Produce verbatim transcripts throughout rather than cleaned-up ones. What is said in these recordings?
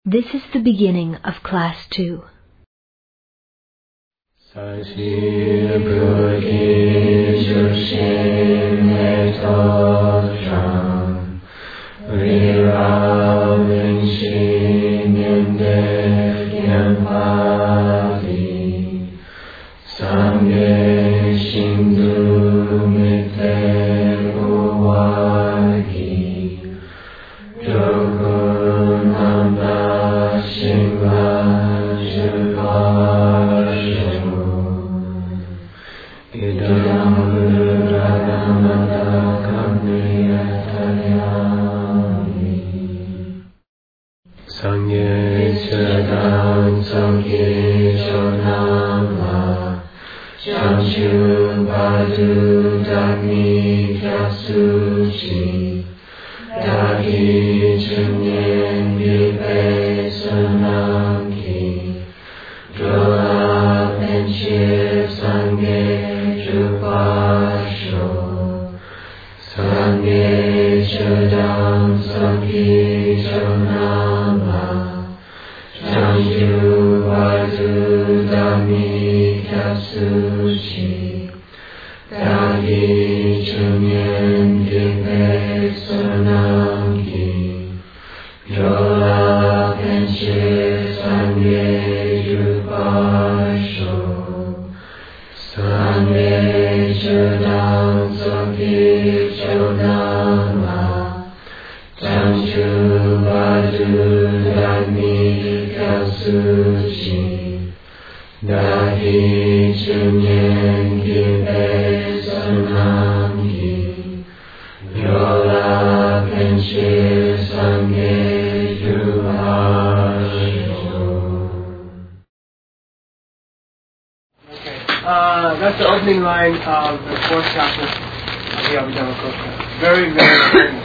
This is the beginning of class two. That's the opening line of the fourth chapter of the Abhidhamma Kosa. Very, very important.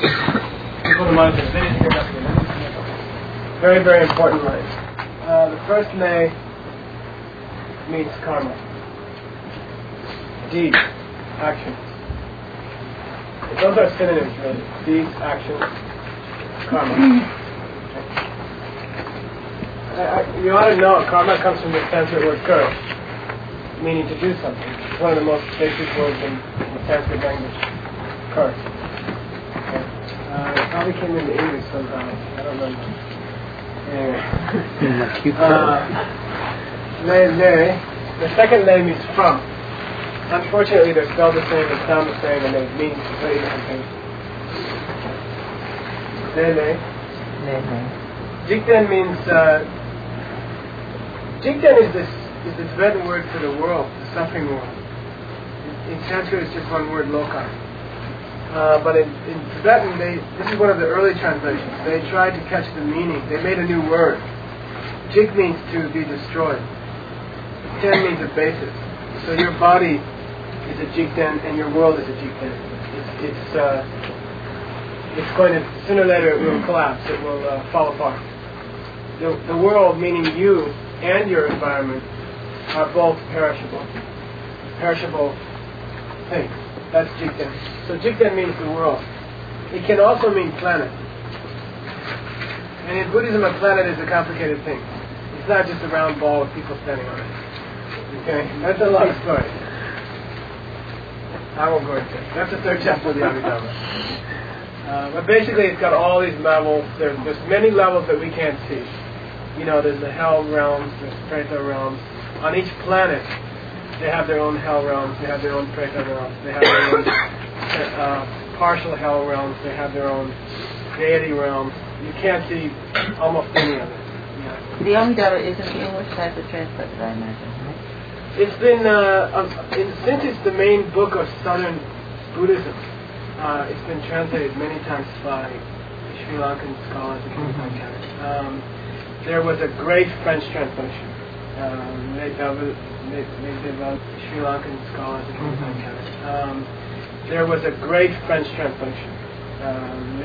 Very, very important line. Uh, the first ne means karma. Deed, action. Those are synonyms, really. Deed, action, karma. I, I, you ought to know karma comes from the Sanskrit word kar, meaning to do something. It's one of the most basic words in the Sanskrit language. Kar. Okay. Uh, it probably came into English somehow. I don't remember. Anyway. uh, le, le. The second le means from. Unfortunately, they're spelled the same, they sound the same, and they mean completely different things. Le, le. Le, le. Jikten means, uh, Jikten is this is the Tibetan word for the world, the suffering world. In, in Sanskrit, it's just one word, loka. Uh, but in, in Tibetan, they this is one of the early translations. They tried to catch the meaning. They made a new word. Jik means to be destroyed. Ten means a basis. So your body is a jikten, and your world is a jikten. It's it's uh, it's going to sooner or later it will collapse. It will uh, fall apart. The the world, meaning you and your environment, are both perishable. Perishable things. That's Jikten. So Jikten means the world. It can also mean planet. And in Buddhism, a planet is a complicated thing. It's not just a round ball with people standing on it. Okay? That's a long story. I won't go into it. That's the third chapter of the Abhidhamma. Uh, but basically, it's got all these levels. There's, there's many levels that we can't see. You know, there's the hell realms, there's preta realms. On each planet, they have their own hell realms, they have their own preta realms, they have their own uh, partial hell realms, they have their own deity realms. You can't see almost any of it. Yeah. The Abhidhamma is in English, has it translated, I imagine, right? It's been, uh, um, in, since it's the main book of Southern Buddhism, uh, it's been translated many times by Sri Lankan scholars and things like that. Um, there was a great French translation. Um, Sri Lankan scholars and things like that. Um, there was a great French translation. Um,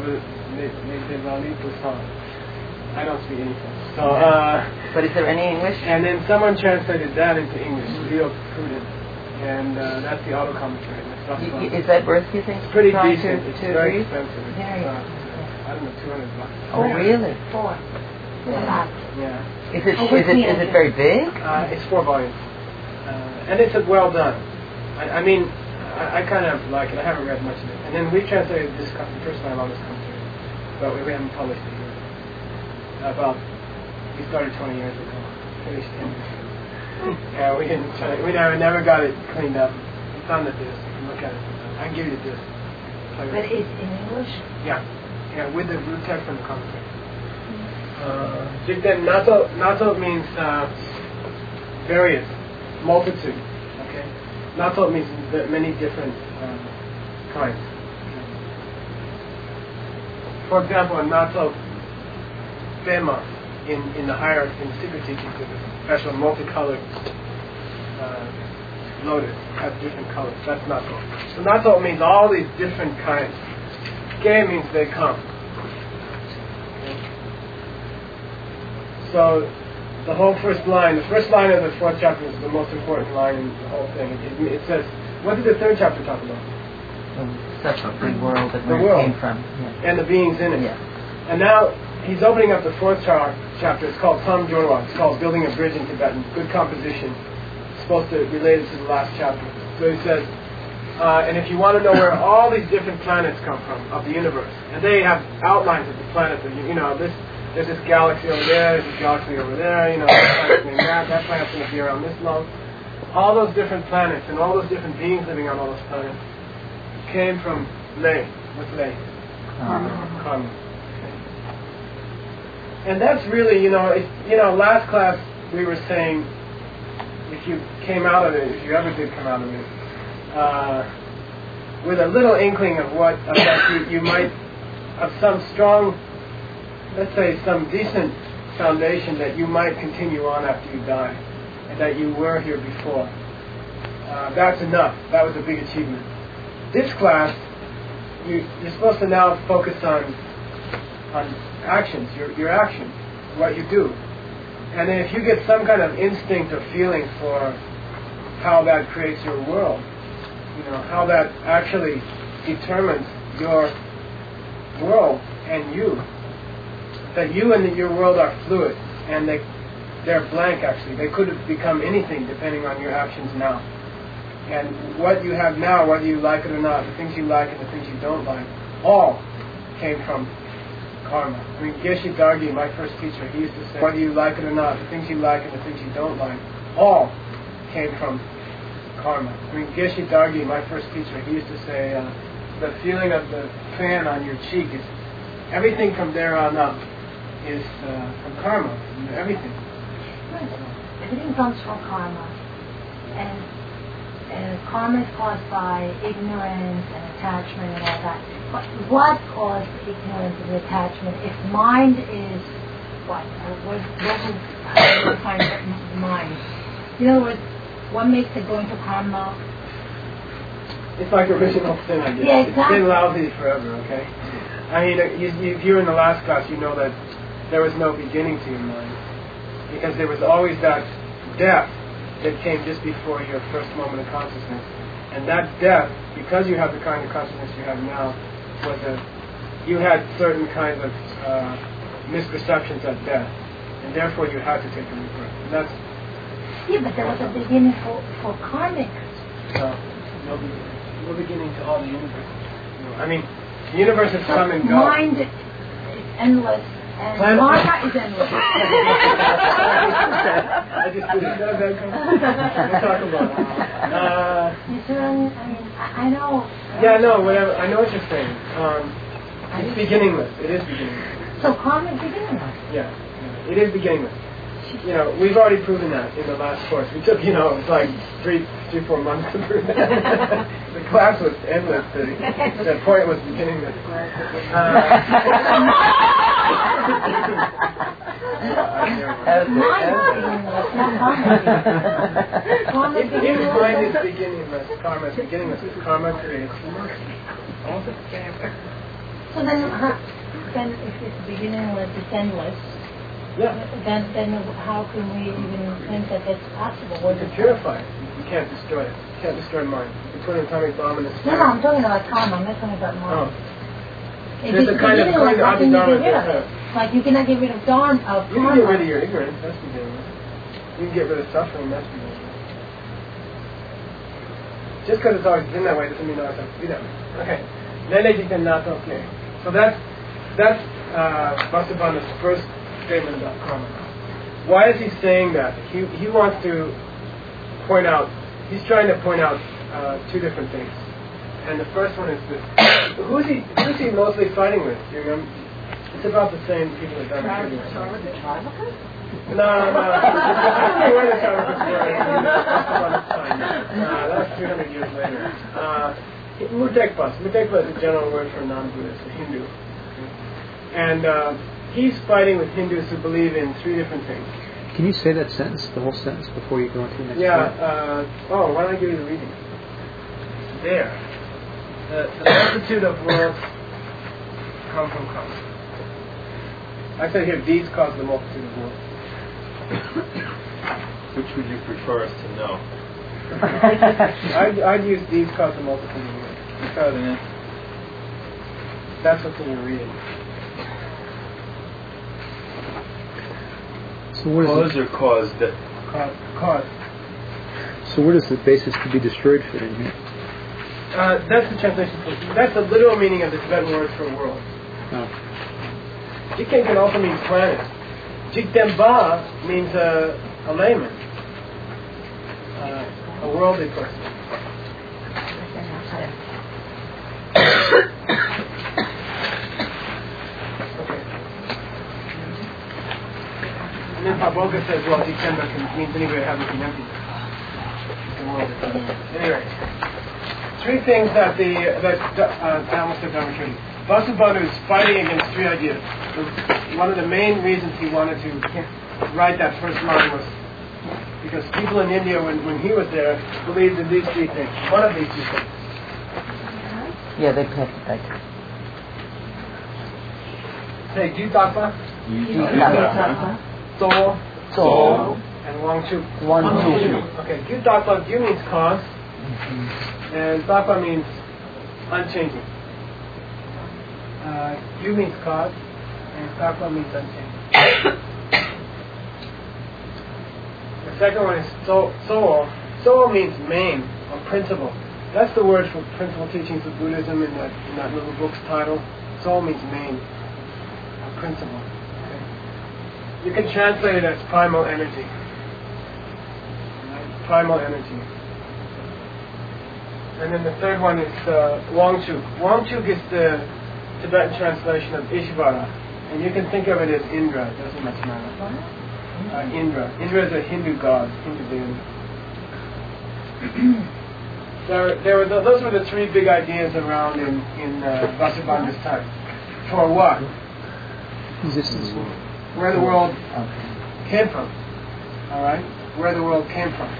I don't speak any French. So, uh, but is there any English? And then someone translated that into English, real prudent. And uh, that's the auto commentary. Y- is that worth, you think? It's pretty Trying decent. To, it's to very read? expensive. It's, Yeah, yeah. uh, I don't know, two hundred bucks. Oh, really? Four. Yeah. Yeah. Is it Oh, is it is it very big? Uh, it's four volumes, uh, and it's uh, well done. I, I mean, I, I kind of like it. I haven't read much of it, and then we translated this the first time on this commentary, but we, we haven't published it yet. About we started twenty years ago, finished ten years ago. Yeah, we didn't. Try, we never never got it cleaned up. It's on the disc. You can look at it. I can give you the disc. But it's in English? Yeah, yeah, with the root text and the commentary. Jikden nato nato means uh, various, multitude. Okay, nato means many different um, kinds. For example, nato bema in in the higher in the secret teachings, there's a special multicolored uh, lotus has different colors. That's nato. So nato means all these different kinds. Ge means they come. So the whole first line, the first line of the fourth chapter is the most important line in the whole thing. It, it, it says, what did the third chapter talk about? The separate world that the where world it came from. Yeah. And the beings in it. Yeah. And now he's opening up the fourth char- chapter. It's called Tam Jorwa. It's called Building a Bridge in Tibetan. Good composition. It's supposed to relate it to the last chapter. So he says, uh, and if you want to know where all these different planets come from of the universe, and they have outlines of the planets, of, you know, this. There's this galaxy over there, there's this galaxy over there, you know, that planet's named that, that planet's going to be around this long. All those different planets and all those different beings living on all those planets came from Lei. What's Lei? Karma. Karma. And that's really, you know, it, you know, last class we were saying, if you came out of it, if you ever did come out of it, uh, with a little inkling of what, of that you, you might, of some strong, let's say, some decent foundation that you might continue on after you die, and that you were here before. Uh, that's enough. That was a big achievement. This class, you, you're supposed to now focus on on actions, your your actions, what you do. And then if you get some kind of instinct or feeling for how that creates your world, you know, how that actually determines your world and you, that you and the, your world are fluid, and they, they're blank actually. They could have become anything depending on your actions now. And what you have now, whether you like it or not, the things you like and the things you don't like, all came from karma. I mean, Geshe Dargi, my first teacher, he used to say, whether you like it or not, the things you like and the things you don't like, all came from karma. I mean, Geshe Dargi, my first teacher, he used to say, uh, the feeling of the fan on your cheek is everything from there on up. Is uh, from karma, from everything. Right. Everything comes from karma, and uh, karma is caused by ignorance and attachment and all that. But what caused ignorance and attachment? If mind is what? What what would find mind? In other words, what makes it go into karma? It's like original sin, I guess. Yeah, exactly. It's been lousy forever. Okay. I mean, you, you, if you were in the last class, you know that there was no beginning to your mind, because there was always that death that came just before your first moment of consciousness. And that death, because you have the kind of consciousness you have now, was a, you had certain kinds of uh, misperceptions at death, and therefore you had to take a rebirth. And that's yeah, but there was a beginning for, for karmic. No, no beginning. No beginning to all the universe. No, I mean, the universe has So come and gone. mind is endless. And Planet- karma is endless. I just did it. That, that, we'll talk about it. Uh, You see what I mean? I mean, I, I know. yeah, no, whatever. I know what you're saying. Um, it's beginningless. It is beginningless. So karma is beginningless. Yeah, yeah, it is beginningless. You know, we've already proven that in the last course. We took, you know, it's like three, three, four months to prove that. The class was endless. The, the point was beginningless. Uh, Karma is If, if beginningless. mind is beginningless, karma is beginningless, karma creates also. So then, uh, then if it's beginningless, it's endless. Yeah. Then, then how can we even think that that's possible? You can purify it. You can't destroy it. You can't destroy mind. You put an atomic bomb in its No, no, I'm talking about karma. I'm not talking about mind. Oh. If There's it's a kind of beginningless, kind of how can you Abhidharma. get rid of There's it? a, Like you cannot get rid of dawn of You can get rid of your ignorance, that's beginning. You can get rid of suffering, that's beginning. Just because it's always been that way doesn't mean it always has to be that way. Okay. Okay. So that's that's uh, Vasubandhu's first statement about karma. Why is he saying that? He he wants to point out. He's trying to point out uh, two different things. And the first one is this: who's he who's he mostly fighting with? Do you remember? It's about the same people that done it. No, no, no. They were the Charvakas were. Uh, that was three hundred years later. Uh, Mutekpas. Mutekpa is a general word for non-Buddhist, a Hindu. And uh, he's fighting with Hindus who believe in three different things. Can you say that sentence, the whole sentence, before you go into the next Yeah. part? Uh, oh, why don't I give you the reading? There. The, the multitude of worlds come from karma. I said here, these cause the multitude of worlds. Which would you prefer us to know? I'd, I'd use these cause the multitude of worlds because that's what's in your reading. So what is Cause it? or cause that? Cause. cause. So where does the basis to be destroyed fit in here? Uh, that's the translation. That's the literal meaning of the Tibetan word for world. Oh. Jikten can also mean planet. Jiktenba means a, a layman, uh, a worldly person. Okay. And then Paboga says, well, Jiktenba can means anywhere having an emptiness. The world is anyway. Three things that the that uh, I almost said Dharmakirti. Vasubandhu is fighting against three ideas. One of the main reasons he wanted to write that first line was because people in India, when, when he was there, believed in these three things. One of these three things. Yeah, they passed it back. Say Jutapa, Jutapa. So, So, and Wangchu. one, two. Okay, Jutapa, Ju means cause, Mm-hmm. and Tapa means unchanging. Uh, Ju means cause, and Tapa means unchanging. The second one is so, Soul. Soul means main, or principle. That's the word for principal teachings of Buddhism in that, in that little book's title. Soul means main, or principle. Okay. You can translate it as primal energy. Right? Primal energy. And then the third one is uh, Wangchuk. Wangchuk is the Tibetan translation of Ishvara. And you can think of it as Indra. It doesn't much matter. Uh, Indra. Indra is a Hindu god, Hindu deity. there, there were the, those were the three big ideas around in, in uh, Vasubandhu's time. For what? Existence. Where the world came from. Alright? Where the world came from.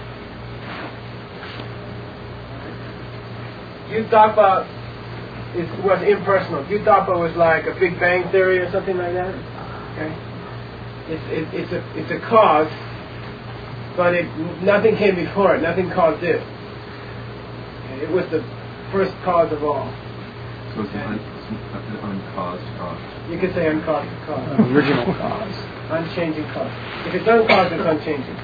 Yutapa is, was impersonal. Yutapa was like a Big Bang Theory or something like that. Okay? It's, it, it's, a, it's a cause, but it, nothing came before it. Nothing caused it. Okay? It was the first cause of all. So it's an un- uncaused cause. You could say uncaused cause. Original cause. Unchanging cause. If it's uncaused, it's unchanging.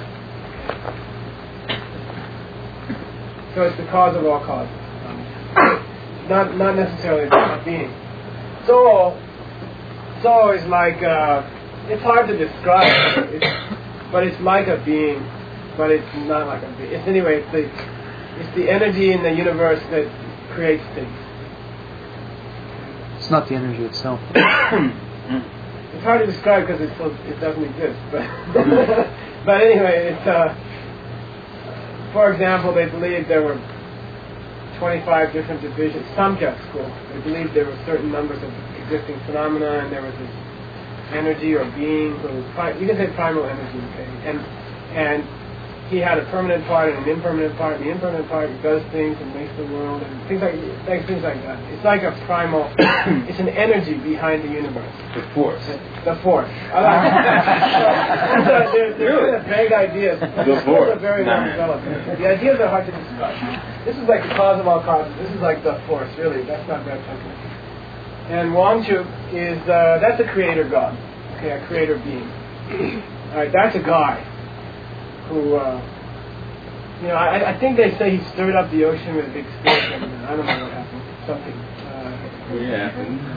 So it's the cause of all causes. Not not necessarily a being. Soul, soul is like, uh, it's hard to describe, it's, but it's like a being, but it's not like a being. It's anyway, it's the, it's the energy in the universe that creates things. It's not the energy itself. It's hard to describe because it, it doesn't exist, but but anyway, it's, uh, for example, they believed there were twenty-five different divisions, Samkhya school. They believed there were certain numbers of existing phenomena, and there was this energy or being, or pri- you can say primal energy, okay? And and he had a permanent part and an impermanent part. The impermanent part does things and makes the world and things like like things like that. It's like a primal. It's an energy behind the universe. The force. The force. I like that. So, they're, they're really? kind of vague ideas. The force. Those are very well developed. The ideas are hard to describe. This is like the cause of all causes. This is like the force, really. That's not that technical. And Wangchuk is, uh, that's a creator god. okay, a creator being. All right, that's a guy who, uh, you know, I, I think they say he stirred up the ocean with a big stick, and I don't know what happened. Something. Uh, Yeah.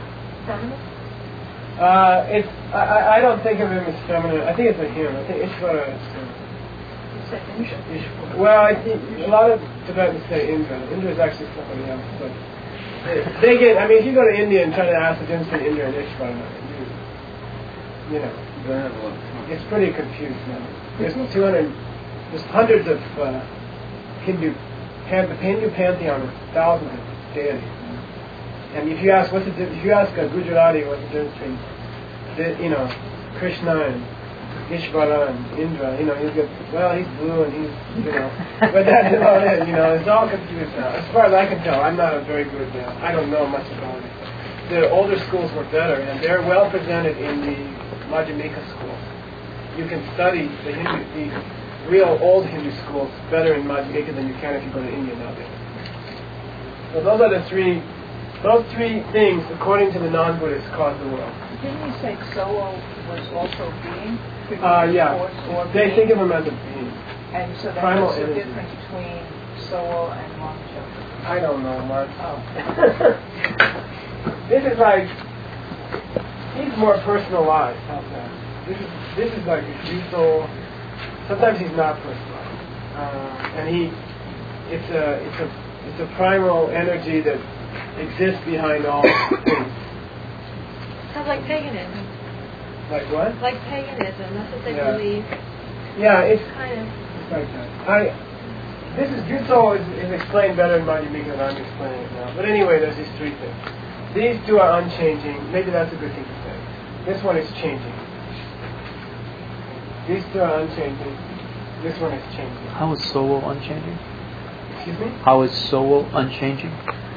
uh, it's. I, I- I don't think of him as feminine. I think it's a him. I think Ishvara is. Uh, Ishvara. Well, I think a lot of Tibetans say Indra. Indra is actually somebody else, but they, they get. I mean, if you go to India and try to ask the difference between Indra and Ishvara, you, you know. It's pretty confused now. There's two hundred, there's hundreds of uh, Hindu, pan, the Hindu pantheon is thousands of deities. And if you ask what's the, di- if you ask a Gujarati what's the difference between, the, you know, Krishna and Ishvara and Indra, you know, he'll get, well, he's blue and he's, you know, but that's about it. You know, it's all confused now. As far as I can tell, I'm not a very good. Uh, I don't know much about it. The older schools were better, and they're well presented in the Madhyamika school. You can study the Hindu, the real old Hindu schools better in Madhyamika than you can if you go to India nowadays. So those are the three, those three things, according to the non-Buddhists, cause the world. Didn't you say Soul was also being? Uh, yeah, Or, or they being? think of them as a being. And so then primal what's the energy. difference between Soul and Longshot? I don't know, Mark. Oh. This is like, he's more personalized. How's that? This is this is like a Juso. Sometimes he's not personalized, uh, and he, it's a it's a it's a primal energy that exists behind all things. Sounds like paganism. Like what? Like paganism. That's what they Yeah. believe. Yeah, it's, Kind of. it's like that. I. This is Juso is, is explained better in Madhyamika than I'm explaining it now. But anyway, there's these three things. These two are unchanging. Maybe that's a good thing to say. This one is changing. These two are unchanging. This one is changing. How is Soul unchanging? Excuse me? How is Soul unchanging?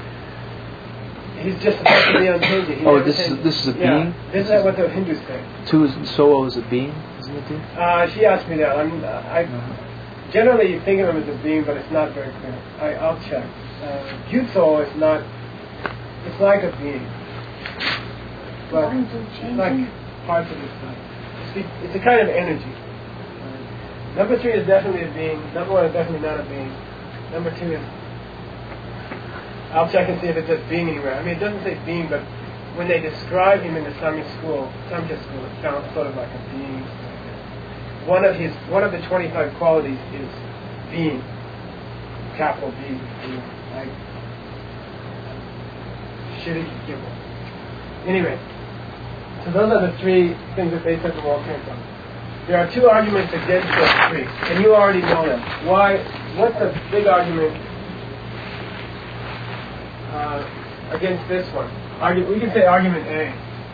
He's just supposed to be unchanging. He Oh, never this is changes. this is a Yeah, being. this is what the Hindus say. Two is Soul is a being, isn't it? Too? Uh, she asked me that. I'm, I Uh-huh. generally you think of him as a being, but it's not very clear. I, I'll check. Uh, Jutso is not. It's like a being, but Lines are it's changing. like parts of the stuff. It's, it's a kind of energy. Uh, number three is definitely a being. Number one is definitely not a being. Number two is. I'll check and see if it says being anywhere. I mean, it doesn't say being, but when they describe him in the Sami school, Samkhya school, it sounds sort of like a being. One of his, one of the twenty-five qualities is being, capital B, being, like shitty people. Anyway, so those are the three things that they said the world came from. There are two arguments against those three, and you already know them. Why? What's the big argument uh, against this one? Argu- we can say argument A.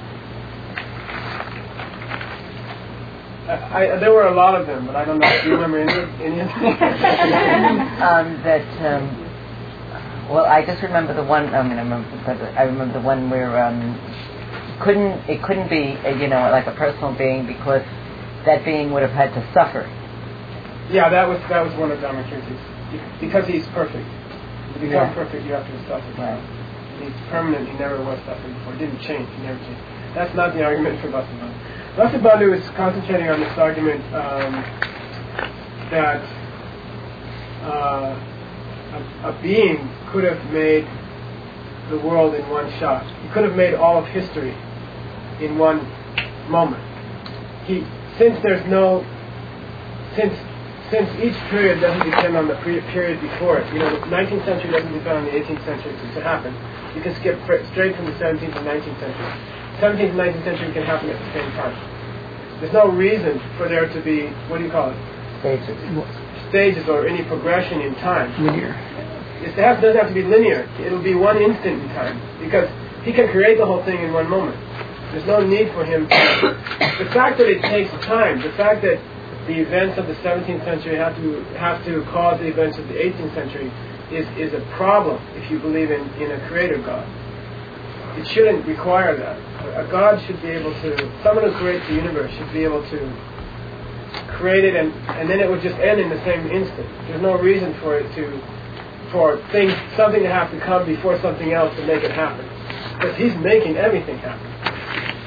I, I, there were a lot of them, but I don't know. Do you remember any? any of them? um, that um, well, I just remember the one. I mean, I remember, I remember the one where um, couldn't it couldn't be a, you know like a personal being because that being would have had to suffer. Yeah, that was that was one of Dharmakirti's. Because he's perfect. To become Yeah. perfect, you have to suffer. Right. He's permanent. He never was suffering before. Didn't change. He never changed. That's not the argument for Vasubandhu. Vasubandhu is concentrating on this argument um, that uh, a, a being could have made the world in one shot. He could have made all of history in one moment. He, since there's no, since since each period doesn't depend on the pre- period before it. You know, the nineteenth century doesn't depend on the eighteenth century to happen. You can skip fr- straight from the seventeenth and nineteenth century. seventeenth and nineteenth century can happen at the same time. There's no reason for there to be, what do you call it? Stages. Stages or any progression in time. Linear. It has, doesn't have to be linear. It'll be one instant in time because he can create the whole thing in one moment. There's no need for him to... The fact that it takes time, the fact that the events of the seventeenth century have to have to cause the events of the eighteenth century is, is a problem if you believe in, in a creator God. It shouldn't require that. A God should be able to, someone who creates the universe should be able to create it and, and then it would just end in the same instant. There's no reason for it to, for things, something to have to come before something else to make it happen. Because he's making everything happen.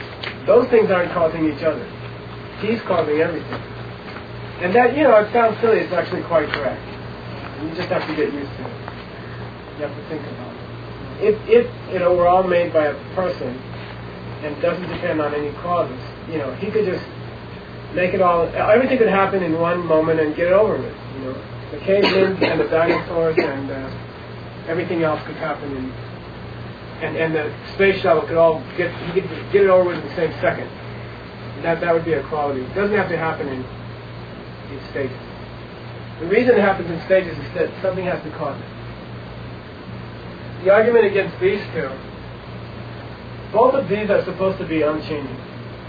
Those things aren't causing each other. He's causing everything. And that, you know, it sounds silly, it's actually quite correct. You just have to get used to it. You have to think about it. If, if you know, we're all made by a person and doesn't depend on any causes, you know, he could just make it all, everything could happen in one moment and get it over with, you know. The cavemen and the dinosaurs and uh, everything else could happen in, and, and the space shuttle could all get, he could get it over with in the same second. That, that would be a quality. It doesn't have to happen in, in stages. The reason it happens in stages is that something has to cause it. The argument against these two, both of these are supposed to be unchanging.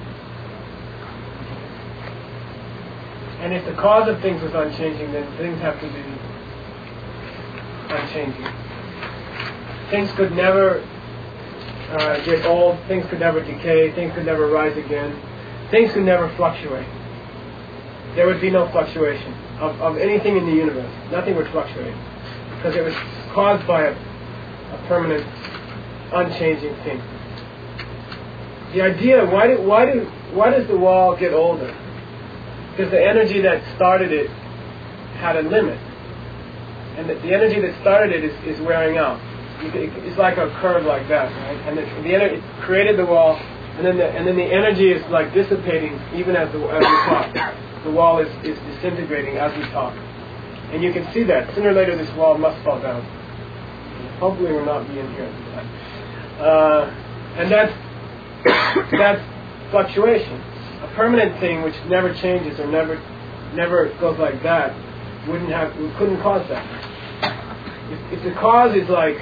And if the cause of things was unchanging, then things have to be unchanging. Things could never uh, get old, things could never decay, things could never rise again, things could never fluctuate. There would be no fluctuation of, of anything in the universe. Nothing would fluctuate because it was caused by a, a permanent, unchanging thing. The idea, why do, why do, why does the wall get older? Because the energy that started it had a limit, and the, the energy that started it is, is wearing out. You can, it's like a curve like that, right? And the, the energy it created the wall, and then the, and then the energy is like dissipating even as the as we talk. The wall is, is disintegrating as we talk, and you can see that sooner or later this wall must fall down. Hopefully, we'll not be in here at the time. Uh, and that's that's fluctuation. A permanent thing which never changes or never never goes like that wouldn't have we couldn't cause that. If, if the cause is like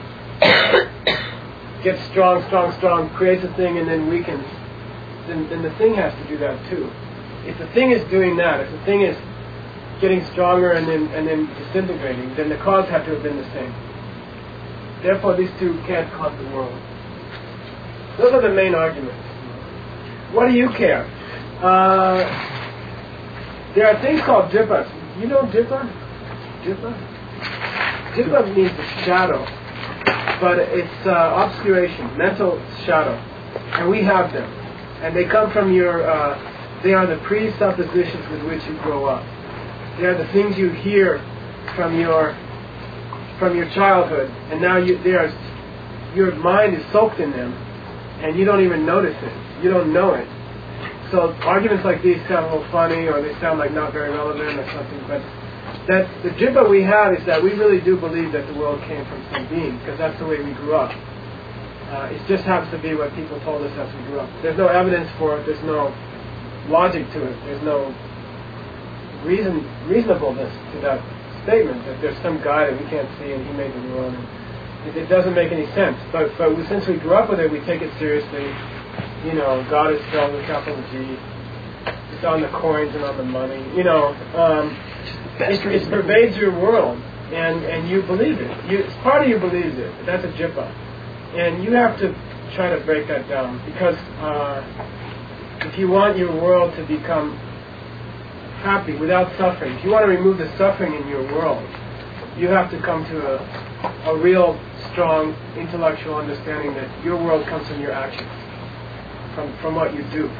gets strong, strong, strong, creates a thing and then weakens, then, then the thing has to do that too. If the thing is doing that, if the thing is getting stronger and then and then disintegrating, then the cause had to have been the same. Therefore, these two can't cause the world. Those are the main arguments. What do you care? Uh, there are things called drippas. You know drippa? Drippa? Drippa means the shadow, but it's uh, obscuration, mental shadow, and we have them, and they come from your. Uh, they are the presuppositions with which you grow up. They are the things you hear from your from your childhood, and now you, they are, your mind is soaked in them, and you don't even notice it. You don't know it. So arguments like these sound a little funny, or they sound like not very relevant or something, but that the drippa we have is that we really do believe that the world came from some being, because that's the way we grew up. Uh, it just happens to be what people told us as we grew up. There's no evidence for it, there's no logic to it, there's no reason reasonableness to that statement, that there's some guy that we can't see and he made the world. And it, it doesn't make any sense. But, but we, since we grew up with it, we take it seriously. You know, God is spelled with capital G. It's on the coins and on the money. You know, um, it, it pervades your world, and, and you believe it. You, part of you believes it. That's a drippa. And you have to try to break that down, because uh, if you want your world to become happy without suffering, if you want to remove the suffering in your world, you have to come to a, a real strong intellectual understanding that your world comes from your actions, from from what you do.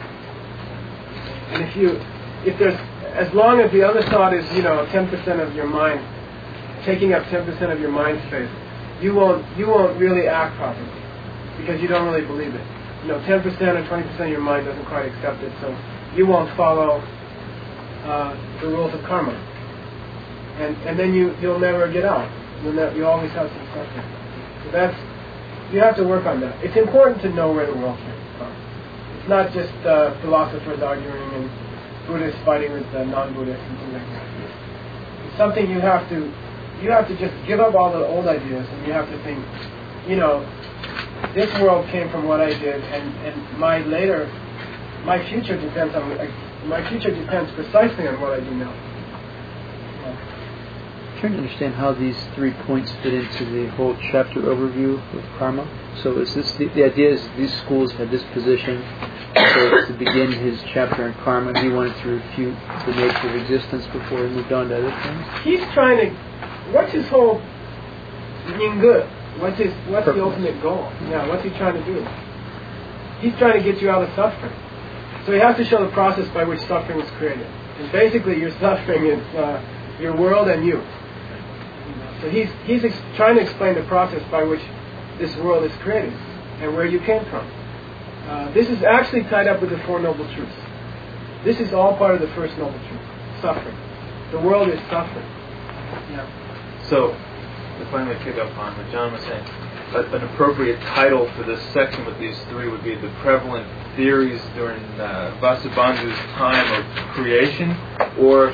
And if you, if there's, as long as the other thought is, you know, ten percent of your mind, taking up ten percent of your mind space, you won't you won't really act properly, because you don't really believe it. You know, ten percent or twenty percent of your mind doesn't quite accept it, so you won't follow Uh, the rules of karma, and and then you you'll never get out. You'll ne- you always have some suffering. So that's, you have to work on that. It's important to know where the world came from. It's not just uh, philosophers arguing and Buddhists fighting with uh, non-Buddhists and things like that. It's something you have to you have to just give up all the old ideas, and you have to think, you know, this world came from what I did, and and my later my future depends on. Uh, My future depends precisely on what I do now. I'm trying to understand how these three points fit into the whole chapter overview of karma. So is this the, the idea is these schools had this position, so to begin his chapter on karma, he wanted to refute the nature of existence before he moved on to other things? He's trying to, what's his whole yin good? What's his, what's Purpose. The ultimate goal? Yeah, what's he trying to do? he's trying to get you out of suffering. So he has to show the process by which suffering was created. And basically your suffering is uh, your world and you. So he's, he's ex- trying to explain the process by which this world is created and where you came from. Uh, this is actually tied up with the Four Noble Truths. This is all part of the First Noble Truth, suffering. The world is suffering. Yeah. So, if I may pick up on what John was saying, a, an appropriate title for this section with these three would be the prevalent theories during uh, Vasubandhu's time of creation, or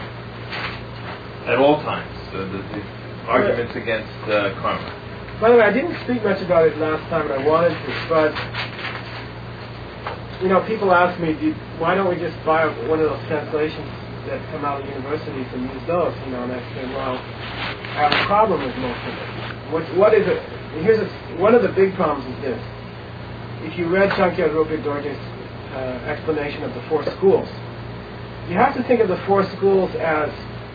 at all times, uh, the, the arguments against uh, karma. By the way, I didn't speak much about it last time, and I wanted to, but you know, people ask me, do you, why don't we just buy one of those translations that come out of universities and use those? You know, and I said, well, I have a problem with most of it. What, what is it? Here's a, one of the big problems is this. If you read Sankhya Rupa Dorje's uh, explanation of the four schools, you have to think of the four schools as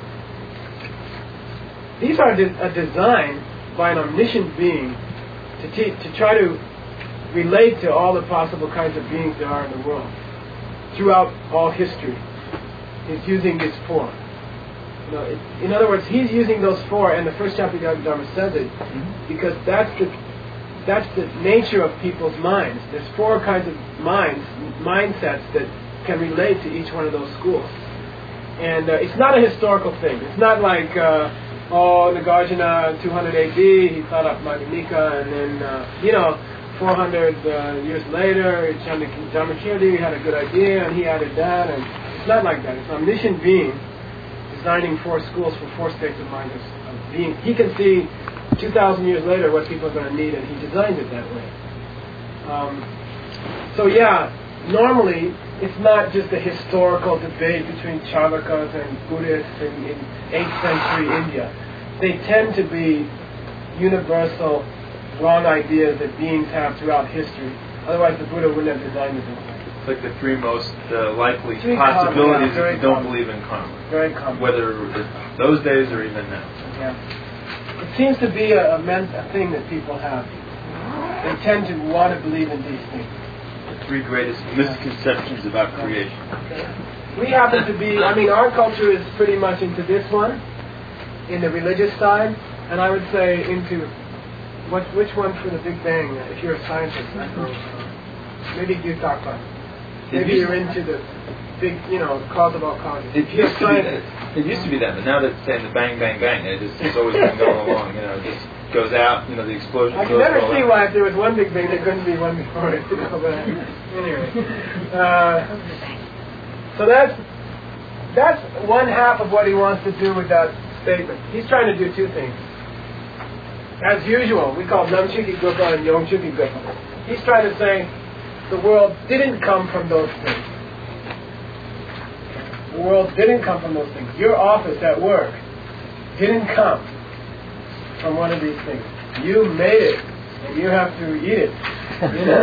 these are de- a design by an omniscient being to te- to try to relate to all the possible kinds of beings there are in the world throughout all history. He's using these four. You know, it, in other words, he's using those four, and the first chapter of the Dharma says it, mm-hmm. because that's the that's the nature of people's minds. There's four kinds of minds, mindsets that can relate to each one of those schools. And uh, it's not a historical thing. It's not like, uh, oh, Nagarjuna, two hundred A D, he thought up Madhyamika, and then, uh, you know, four hundred uh, years later, Jamakirti had a good idea, and he added that, and it's not like that. It's an omniscient being designing four schools for four states of mind of being. He can see two thousand years later what people are going to need, and he designed it that way. Um, so yeah, normally it's not just a historical debate between Charvakas and Buddhists in, in eighth century India. They tend to be universal wrong ideas that beings have throughout history. Otherwise the Buddha wouldn't have designed it this way. It's like the three most uh, likely three possibilities common, yeah, if you don't common. believe in karma. Very common. Whether it's those days or even now. Yeah. It seems to be a, a, men- a thing that people have. They tend to want to believe in these things. The three greatest misconceptions about creation. We happen to be, I mean, our culture is pretty much into this one, in the religious side, and I would say into, what, which one for the Big Bang, if you're a scientist, I don't know, maybe you talk about it. Maybe you're into the big, you know, cause of all causes. It used to be that. It used to be that, but now that it's saying the bang, bang, bang, it just, it's always been going along. You know, it just goes out. You know, the explosion. I can goes never all see out. why if there was one Big Bang there couldn't be one before it. You know, but anyway, uh, so that's that's one half of what he wants to do with that statement. He's trying to do two things. As usual, we call Namchiki Gupta and Yongchiki Gupta. He's trying to say the world didn't come from those things. The world didn't come from those things. Your office at work didn't come from one of these things. You made it, and you have to eat it. You know?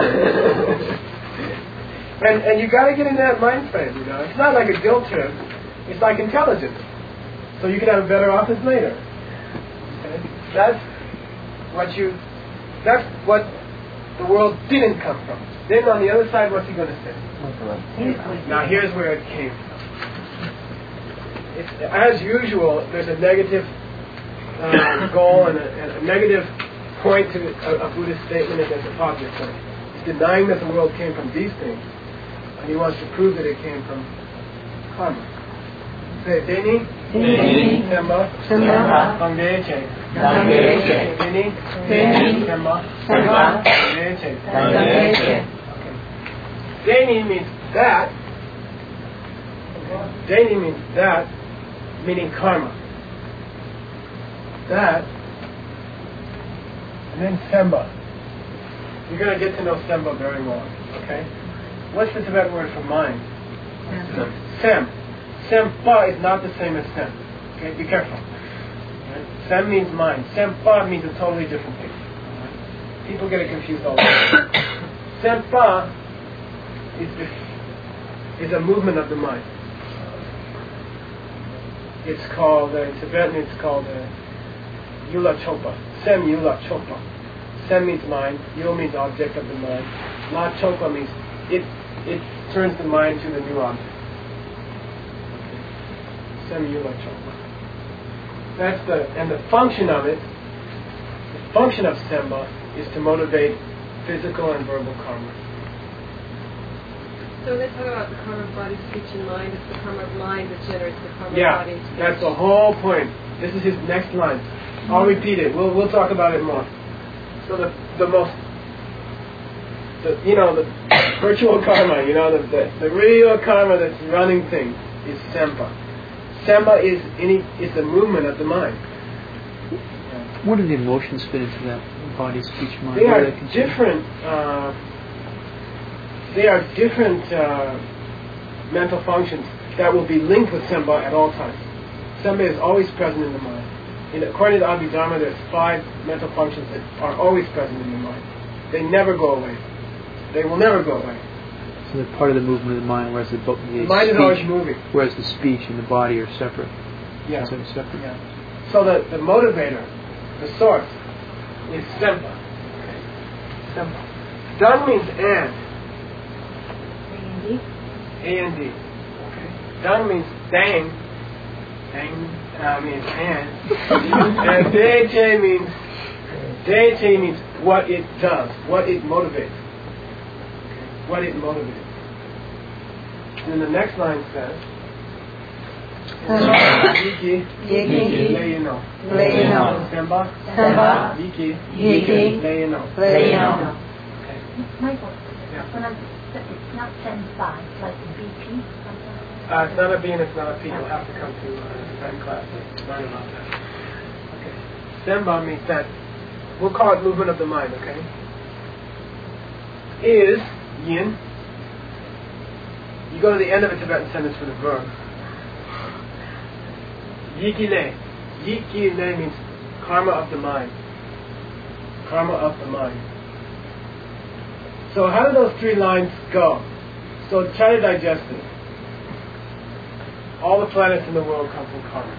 and and you got to get in that mind frame. You know, it's not like a guilt trip. It's like intelligence. So you can have a better office later. Okay? That's what you. That's what the world didn't come from. Then on the other side, what's he going to say? Now here's where it came from. It's, as usual, there's a negative uh, goal and a, and a negative point to a, a Buddhist statement, and there's a positive point. He's denying that the world came from these things, and he wants to prove that it came from karma. Say, Deni, Deni, Semba, Semba, Sangdeche. Sangdeche. Deni, Deni, Semba, Semba, Sangdeche. Sangdeche. Deni means that. Deni means that, meaning karma. That, and then Semba. You're going to get to know Semba very well, okay? What's the Tibetan word for mind? Sem. Sem. Sempa is not the same as Sem. Okay, be careful. Right? Sem means mind. Sempa means a totally different thing. Right? People get it confused all the time. Sempa is, is a movement of the mind. It's called, uh, in Tibetan it's called uh, Yula Chopa. Sem Yula Chopa. Sem means mind, Yul means object of the mind, La Chokpa means it it turns the mind to the new object. Semyula Chokpa. That's the and the function of it. The function of Semba is to motivate physical and verbal karma. So when they talk about the karma of body, speech, and mind, it's the karma of mind that generates the karma Yeah, of body and speech. that's the whole point. This is his next line. I'll repeat it. We'll we'll talk about it more. So the the most the you know the virtual karma, you know the the, the real karma that's running things is Semba. Semba is any is the movement of the mind. Where do the emotions fit into that? Body, speech, mind. They Where are do they consider? different. Uh, they are different uh, mental functions that will be linked with Semba at all times. Semba is always present in the mind. In, according to Abhidharma, there's five mental functions that are always present in the mind. They never go away. They will never go away. So they're part of the movement of the mind, whereas the, bo- the, The mind speech, is always moving. whereas the speech and the body are separate. Yeah. So they're separate. Yeah. So the, the motivator, the source, is Semba. Okay. Semba. Dan means and. A and D. A and D. Okay. Dan means dang. Dang uh, means and. And Deche means Deche means what it does, what it motivates. Okay. What it motivates. And then the next line says Yiki Yiki. Leino. Leino. Semba. Semba. Yiki. Yiki. Leino. Leino. Okay. Michael, Yeah. when I'm, it's not Senpai, it's like B P, something. Uh, it's not a B and it's not a P. You'll have to come to uh, Zen class to learn about that. Okay. Semba means that, we'll call it movement of the mind, okay? Is yin. You go to the end of a Tibetan sentence for the verb. Yikile. Yikile means karma of the mind. Karma of the mind. So how do those three lines go? So try to digest this. All the planets in the world come from karma.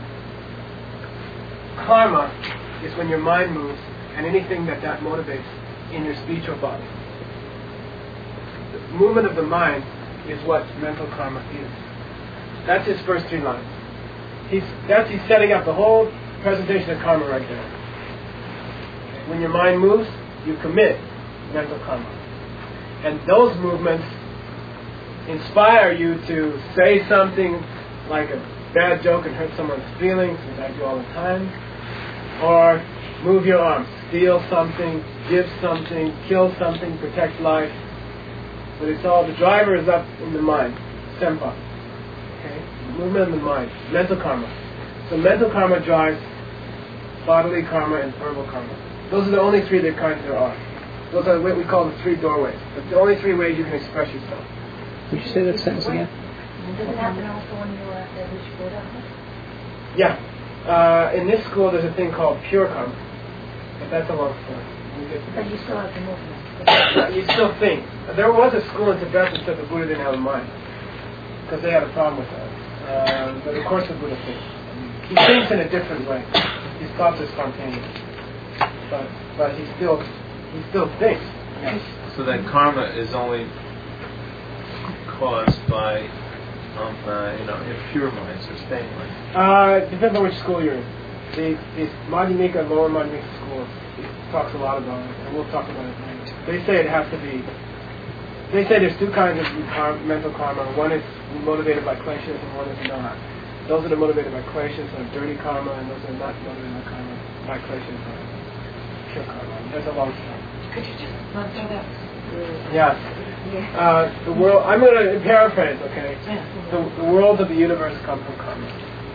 Karma is when your mind moves and anything that that motivates in your speech or body. The movement of the mind is what mental karma is. That's his first three lines. He's that's he's setting up the whole presentation of karma right there. When your mind moves, you commit mental karma. And those movements inspire you to say something like a bad joke and hurt someone's feelings, which I do all the time, or move your arms, steal something, give something, kill something, protect life. But it's all, the driver is up in the mind, Sempa. Okay? Movement of the mind, mental karma. So mental karma drives bodily karma and verbal karma. Those are the only three kinds there are. Those are what we call the three doorways. That's the only three ways you can express yourself. Would you say that sentence again? Does it happen also when you were at the Buddha? Yeah. Uh, in this school, there's a thing called pure karma. But that's a long story. We'll get to But that. you still have the movement. But you still think. There was a school in Tibet that said the Buddha didn't have a mind. Because they had a problem with that. Uh, but of course the Buddha thinks. He thinks in a different way. His thoughts are spontaneous. But but he still he still thinks. Yes. So that karma is only caused by, um, uh, you know, impure minds or staying minds. Uh, it depends on which school you're in. The, the Madhyamika, lower Madhyamika schools, it talks a lot about it, and we'll talk about it later. They say it has to be, they say there's two kinds of car- mental karma. One is motivated by kleshas and one is not. Those that are motivated by kleshas are dirty karma, and those that are not motivated by karma, by kleshas are pure karma. There's a long story. Could you just run through that? Yes. Uh, the world, I'm going to paraphrase, okay? The, the worlds of the universe come from karma.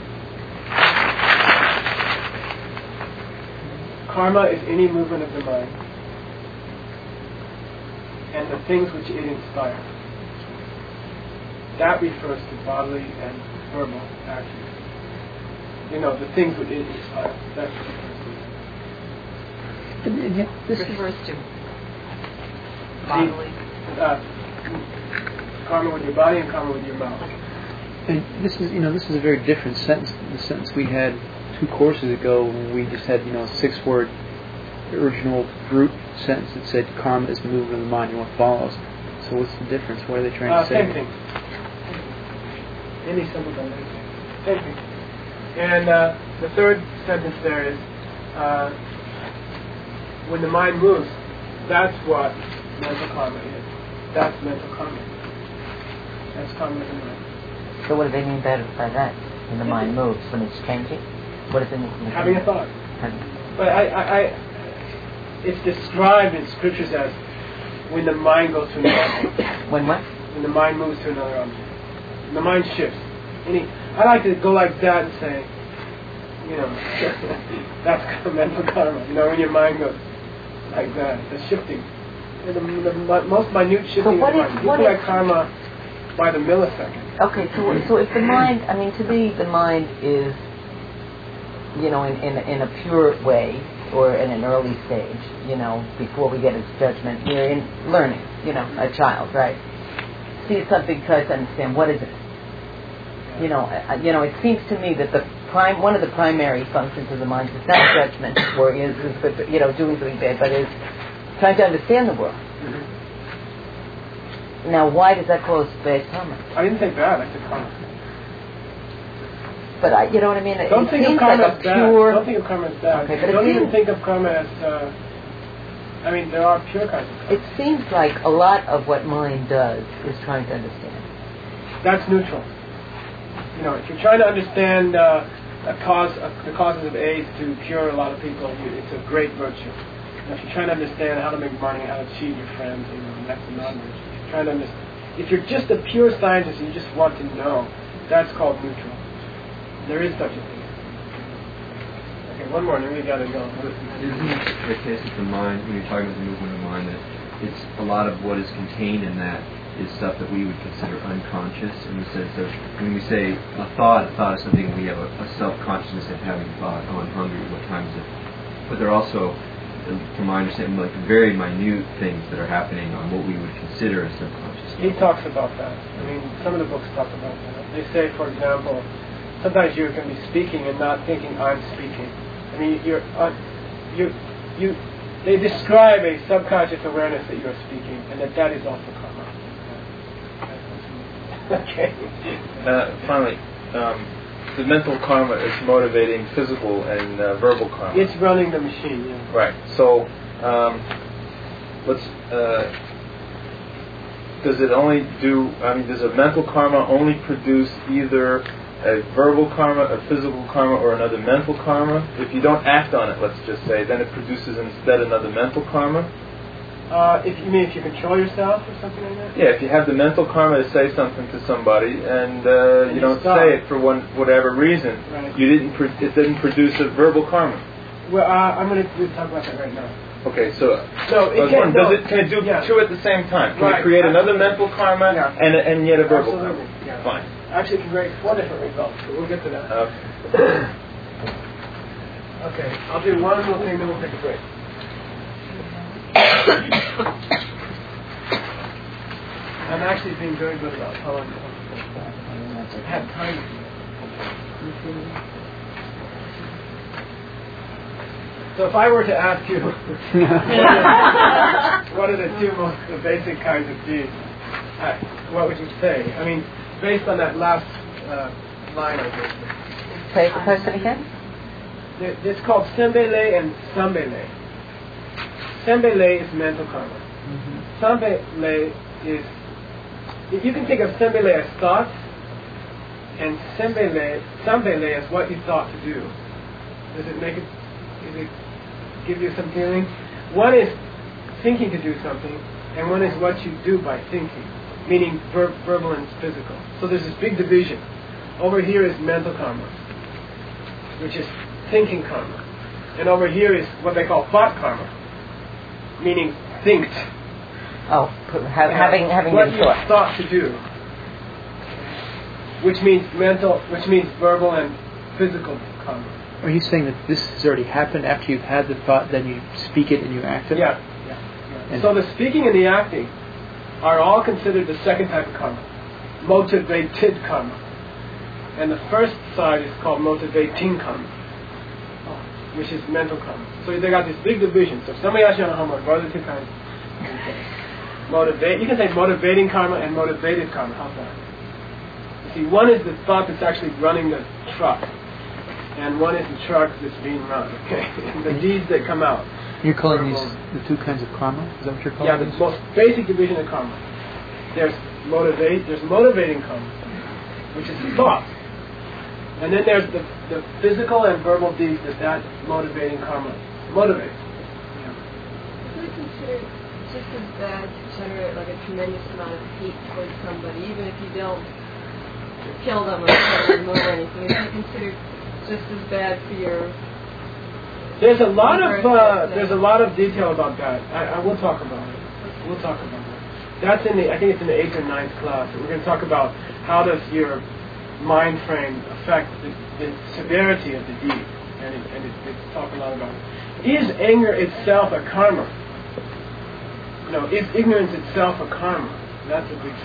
Karma is any movement of the mind and the things which it inspires. That refers to bodily and verbal actions. You know, the things which it inspires. That's what it refers to. And, and yet this is, Refers to See, bodily. uh, karma with your body and karma with your mouth. and this is, you know, this is a very different sentence than the sentence we had two courses ago when we just had, you know, a six-word original root sentence that said karma is the movement of the mind and what follows. So what's the difference? What are they trying Uh, to say? same thing. Any simple combination. Same thing. And uh, the third sentence there is, uh, when the mind moves, that's what mental karma is. That's mental karma. That's karma in the mind. So what do they mean by, by that? When the mind moves, when it's changing? What does it mean? Having a thought. Having- But I, I, I, it's described in scriptures as when the mind goes to another object. When what? When the mind moves to another object. When the mind shifts. Any, I like to go like that and say, you know, that's kind of mental karma. You know, when your mind goes like that, the shifting. The, the, the most minute shifting So of what the is- mind. You what feel is- like karma by the millisecond. Okay, so so if the mind, I mean, to me, the mind is, you know, in, in, in a pure way, or in an early stage, you know, before we get its judgment, we're in learning, you know, a child, right? See something, tries to understand, what is it? You know, uh, you know, it seems to me that the prime, one of the primary functions of the mind is not judgment, or is, is you know, doing something bad, but is trying to understand the world. Mm-hmm. Now, why does that cause bad karma? I didn't think bad, I said karma. But I, you know what I mean? It, Don't it think of seems karma like as a bad. pure. Don't think of karma as bad. Okay, but it Don't even seems- think of karma as, uh, I mean, there are pure kinds of karma. It seems like a lot of what mind does is trying to understand. That's neutral. You know, if you're trying to understand uh, a cause, uh, the causes of AIDS to cure a lot of people, you, it's a great virtue. And if you're trying to understand how to make money, how to cheat your friends, you know, that's a non-virtue. If you're trying to understand, if you're just a pure scientist and you just want to know, that's called neutral. There is such a thing. Okay, one more, and then we got to go. Isn't it the case with the mind, when you're talking about the movement of the mind, that it's a lot of what is contained in that is stuff that we would consider unconscious, in the sense of when we say a thought, a thought is something we have a, a self-consciousness of having thought, oh, I'm hungry, what time is it? But there are also, from my understanding, like very minute things that are happening on what we would consider a subconscious. He talks about that. I mean, some of the books talk about that. They say, for example, sometimes you can be speaking and not thinking I'm speaking. I mean, you're, uh, you, you. They describe a subconscious awareness that you're speaking, and that that is also karma. Okay. Uh, finally, um, the mental karma is motivating physical and uh, verbal karma. It's running the machine. Yeah. Right. So, um, let's. Uh, does it only do? I mean, does a mental karma only produce either a verbal karma, a physical karma, or another mental karma? If you don't act on it, let's just say, then it produces instead another mental karma. Uh, if you mean if you control yourself or something like that? Yeah, if you have the mental karma to say something to somebody and, uh, And you you don't stop. say it for one whatever reason, Right. you didn't. Pro- it didn't produce a verbal karma. Well, uh, I'm going to talk about that right now. Okay, so So I was it can, wondering, no, does it can it do yeah. two at the same time? Can Right, it create another absolutely. mental karma Yeah. and and yet a verbal Absolutely. karma? Yeah. Fine. Actually, it can create four different results, but we'll get to that. Okay. Okay, I'll do one more thing, then we'll take a break. I'm actually being very good about following the I have time to do that. So if I were to ask you what are the two most the basic kinds of deeds, uh, what would you say? I mean, based on that last uh, line I gave Say the question again? you. It's called Sembele and Sambele. Sembele is mental karma. Mm-hmm. Sambele is, you can think of Sembele as thoughts, and Sembele, Sambele as what you thought to do. Does it make it, does it give you some feeling? One is thinking to do something, and one is what you do by thinking, meaning ver- verbal and physical. So there's this big division. Over here is mental karma, which is thinking karma. And over here is what they call thought karma, meaning thinked. Oh, ha- having having what been you thought. thought to do, which means mental, which means verbal and physical karma. Are you saying that this has already happened after you've had the thought, then you speak it and you act it? Yeah. yeah, yeah. And So the speaking and the acting are all considered the second type of karma, motivated karma. And the first side is called motivating karma. which is mental karma. So they got this big division. So if somebody asks you on homework, what are the two kinds? Motivate. You can say motivating karma and motivated karma. How's that? You see, one is the thought that's actually running the truck, and one is the truck that's being run. Okay, the deeds that come out. You're calling these the two kinds of karma? Is that what you're calling Yeah, the these? most basic division of karma. There's motivate. There's motivating karma, which is thought, and then there's the the physical and verbal deeds that that motivating karma motivates. Is it considered just as bad to generate like a tremendous amount of hate towards somebody, even if you don't kill them or kill them or anything? Is it considered just as bad for your? There's a lot of uh, there's a lot of detail about that. I, I will talk about it. We'll talk about it. That's in the I think it's in the eighth or ninth class. We're going to talk about how does your mind frame affect the, the severity of the deed, and it, and it, it talk a lot about it. Is anger itself a karma? No, is ignorance itself a karma? That's a big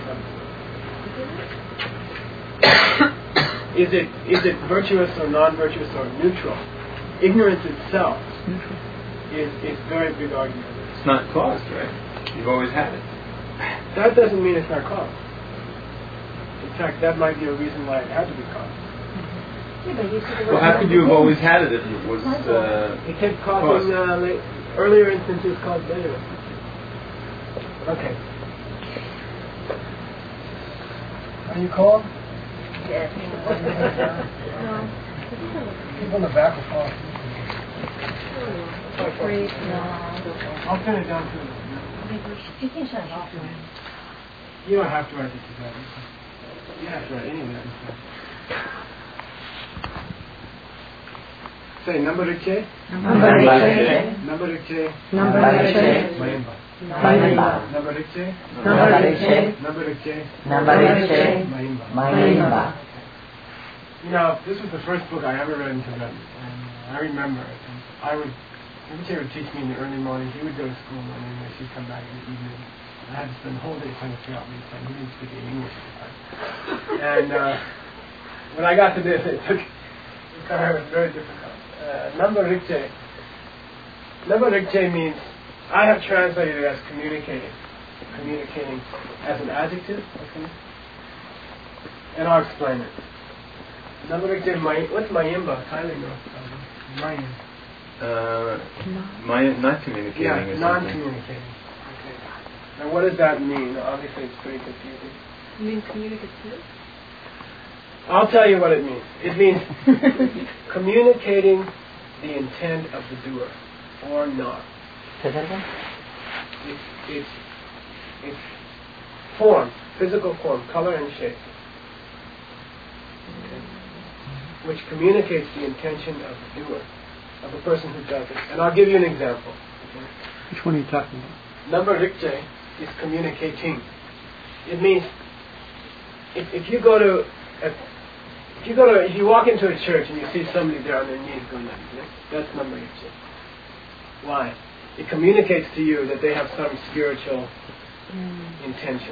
subject. Is it is it virtuous or non-virtuous or neutral? Ignorance itself is is very big argument. It's not caused, right? You've always had it. That doesn't mean it's not caused. In fact, that might be a reason why it had to be caused. Yeah, but you said the Well, word how could you have motivation. always had it if it was uh, It kept causing uh, late, earlier instances caused later instances. Okay. Are you cold? Yes. People in the back will fall. Breathe. No. I'll turn it down too. You can shut it off. You don't have to write this together. You have to write any of that stuff. Say number K. Number K. Number K. Number K. Mayimba. Mayimba. Number K. Number K. Number K. Number K. Mayimba. Mayimba. You know, this was the first book I ever read in Tibet, and I remember it. And I would, every would teach me in the early morning. He would go to school, and then she'd come back in the evening. I had to spend the whole day trying to figure out what he said. He didn't speak English at the time. And uh, when I got to this, it took, it was very difficult. Uh, number Rikche. Number Rikche means, I have translated it as communicating. Communicating as an adjective, okay? And I'll explain it. Number Rikche, what's Mayimba? Kylie knows. Mayim. uh, my, not communicating Yeah, or something? non-communicating. Okay. Now what does that mean? Obviously it's pretty confusing. You mean communicative? I'll tell you what it means. It means communicating the intent of the doer, or not. Say that again? It's, it's, it's form, physical form, color and shape, okay, which communicates the intention of the doer, of the person who does it. And I'll give you an example. Okay? Which one are you talking about? Number Rikche is communicating. It means if, if you go to a, if you go to if you walk into a church and you see somebody there on their knees going like this, that's number Rikche. Why? It communicates to you that they have some spiritual mm. intention.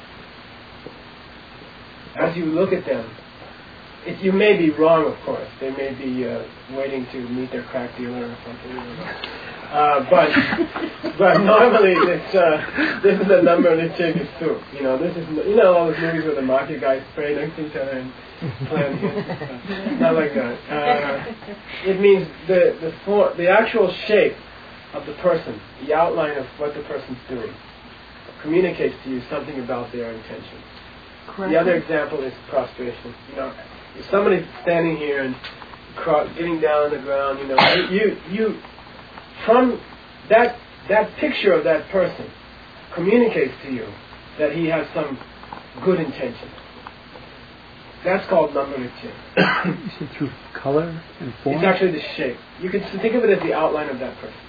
As you look at them, it, you may be wrong, of course. They may be uh, waiting to meet their crack dealer or something. Uh, but but normally it's uh, this is a number that changes too. You know, this is you know all those movies where the mafia guys pray next to each other and plan against not like that. Uh, it means the the for, the actual shape of the person, the outline of what the person's doing, communicates to you something about their intention. Correct. The other example is prostration. You know, if somebody's standing here and cro- getting down on the ground, you know, you you, you from that that picture of that person communicates to you that he has some good intention. That's called Namrikche. You said through color and form? It's actually the shape. You can think of it as the outline of that person.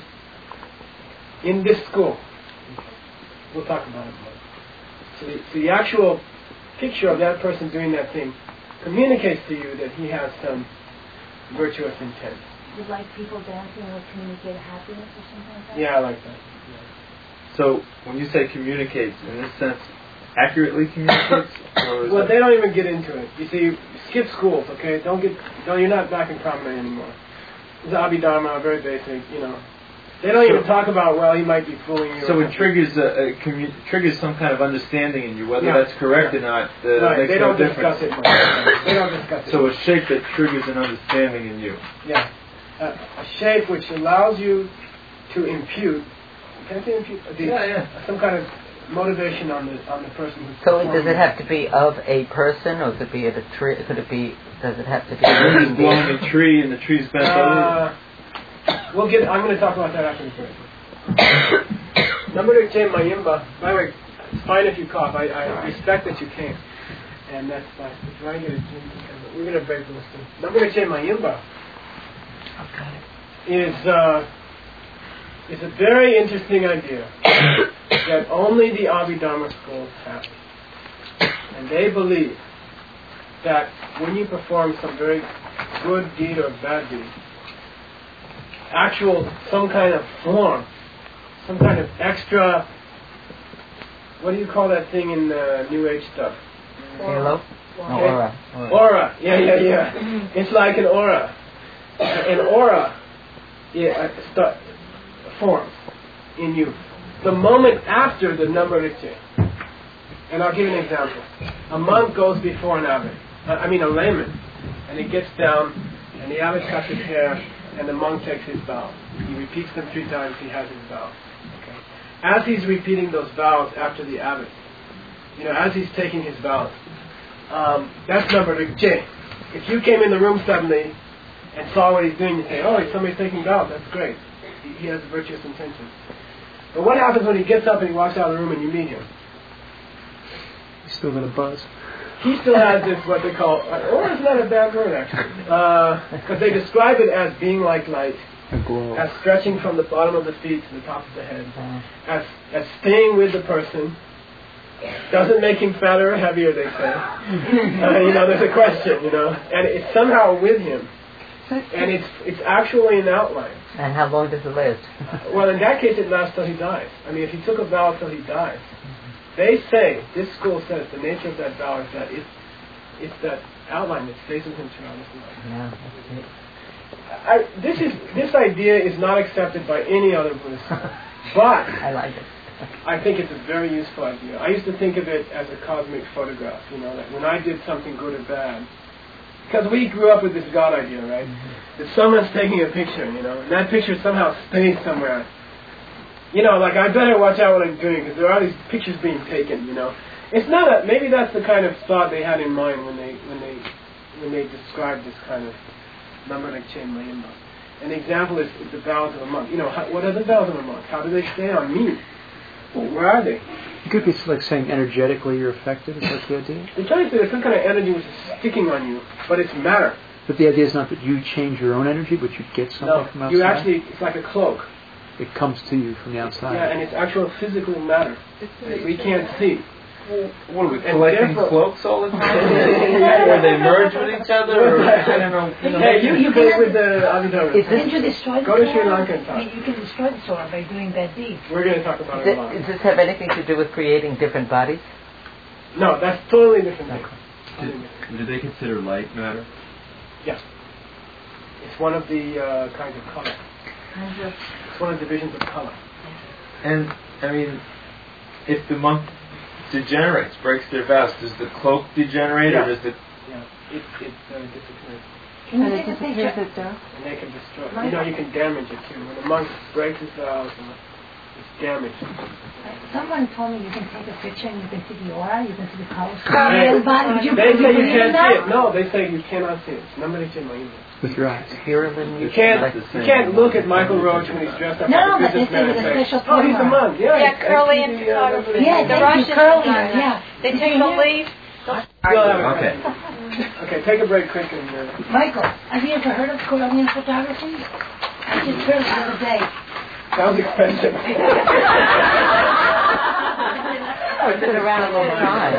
In this school, we'll talk about it more. So the, so the actual picture of that person doing that thing communicates to you that he has some virtuous intent. Would like people dancing would communicate happiness or something like that? Yeah, I like that. Yeah. So when you say communicates, in this sense, accurately communicates? Or is well, that they don't even get into it. You see, skip schools, okay? Don't get. No, you're not back in primary anymore. the Abhidharma are very basic, you know. They don't even talk about, well, he might be fooling you. So it triggers a, a commu- triggers some kind of understanding in you, whether Yeah. that's correct Yeah. or not. Uh, Right, makes they no don't difference. discuss it much. They don't discuss it. So a shape that triggers an understanding in you. Yeah. Uh, a shape which allows you to impute, can I say impute? Uh, the- Yeah, yeah. Some kind of motivation on the on the person who's So does performing. it have to be of a person, or could it be at a tree? Could it be? Does it have to be? The wind is living blowing being? a tree and the tree's bent over. Uh, we'll get. I'm going to talk about that after the break. Number J Mayimba. By the way, it's fine if you cough. I, I respect that you came, and that's fine. If I get a we're going to break this thing. Number J Mayimba is uh, is a very interesting idea that only the Abhidharma schools have, and they believe that when you perform some very good deed or bad deed, actual, some kind of form, some kind of extra, what do you call that thing in uh, New Age stuff? Halo? Okay. No, aura. Aura. Aura, yeah, yeah, yeah. It's like an aura. An aura yeah, start, forms in you. The moment after the number Riche. And I'll give you an example. A monk goes before an abbot, I mean a layman, and he gets down, and the abbot cuts his hair, and the monk takes his vows. He repeats them three times, he has his vows. Okay. As he's repeating those vows after the abbot, you know, as he's taking his vows, um, that's number Riche. If you came in the room suddenly and saw what he's doing, you say, oh, somebody's taking vows, that's great. He, he has virtuous intentions. But what happens when he gets up and he walks out of the room and you meet him? He's still got a buzz. He still has this, what they call, or it's not a bad word actually, because uh, they describe it as being like light, A glow. as stretching from the bottom of the feet to the top of the head, as, as staying with the person. Doesn't make him fatter or heavier, they say. uh, you know, there's a question, you know, and it's somehow with him, and it's it's actually an outline. And how long does it last? Well, in that case, it lasts till he dies. I mean, if he took a vow till he dies, they say, this school says, the nature of that vow is that it's, it's that outline that stays with him throughout his life. Yeah, that's it. I, this is this idea is not accepted by any other Buddhist school, but I like it. I think it's a very useful idea. I used to think of it as a cosmic photograph, you know, that when I did something good or bad, because we grew up with this God idea, right? Mm-hmm. That someone's taking a picture, you know, and that picture somehow stays somewhere. You know, like, I better watch out what I'm doing, because there are these pictures being taken, you know. It's not a, maybe that's the kind of thought they had in mind when they, when they, when they described this kind of number like Chen Mayimba. An example is, is the vows of a monk. You know, how, what are the vows of a monk? How do they stay on me? Well, where are they? It could be like saying energetically you're affected. Is that the idea? They're trying to say there's some kind of energy which is sticking on you, but it's matter. But the idea is not that you change your own energy, but you get something No, from outside. you actually, it's like a cloak. It comes to you from the outside. Yeah, and it's actual physical matter that we can't see. What are we, And collecting therefore- cloaks all the time? Or they merge with each other? Or, I don't know. You know Hey, you, you go with the Abhidharma. Is Can't you destroy the Go to Torah? Sri Lanka and talk. I mean, you can destroy the Torah by doing bad deeds. We're going to talk about Does, it a lot. does this have anything to do with creating different bodies? No, that's totally different thing. Totally Do, different. do they consider light matter? Yes. It's one of the uh, kinds of color. Kinds of It's one of the divisions of color. And, I mean, if the monk degenerates, breaks their vows, does the cloak degenerate Yeah. or does the... Yeah, it, it uh, disappears. Can you And it take a disappears picture? at death? And they can destroy. You know, you can damage it too. When a monk breaks his vows, uh, it's damaged. Someone told me you can take a picture and you can see the aura, you can see the colors. Hey, of the body. Would you They say you believe in can't that? see it. No, they say you cannot see it. It's number eighteen. With your eyes. Hirulin? You can't. That's the You same. can't look at Michael Roach when he's dressed up No, like a but they businessman say and with a say, special "Oh, he's a camera." monk." Yeah, Yeah, it's curly X and T V, uh, photography. Yeah, The thank you, Russians curly, have done that. yeah. They Did take you the hear? leaf. You'll have it. Okay. Okay, take a break quick and. Uh, Michael, have you ever heard of Colombian photography? I just heard it the other day. sounds expensive. Oh, it's been around a long time.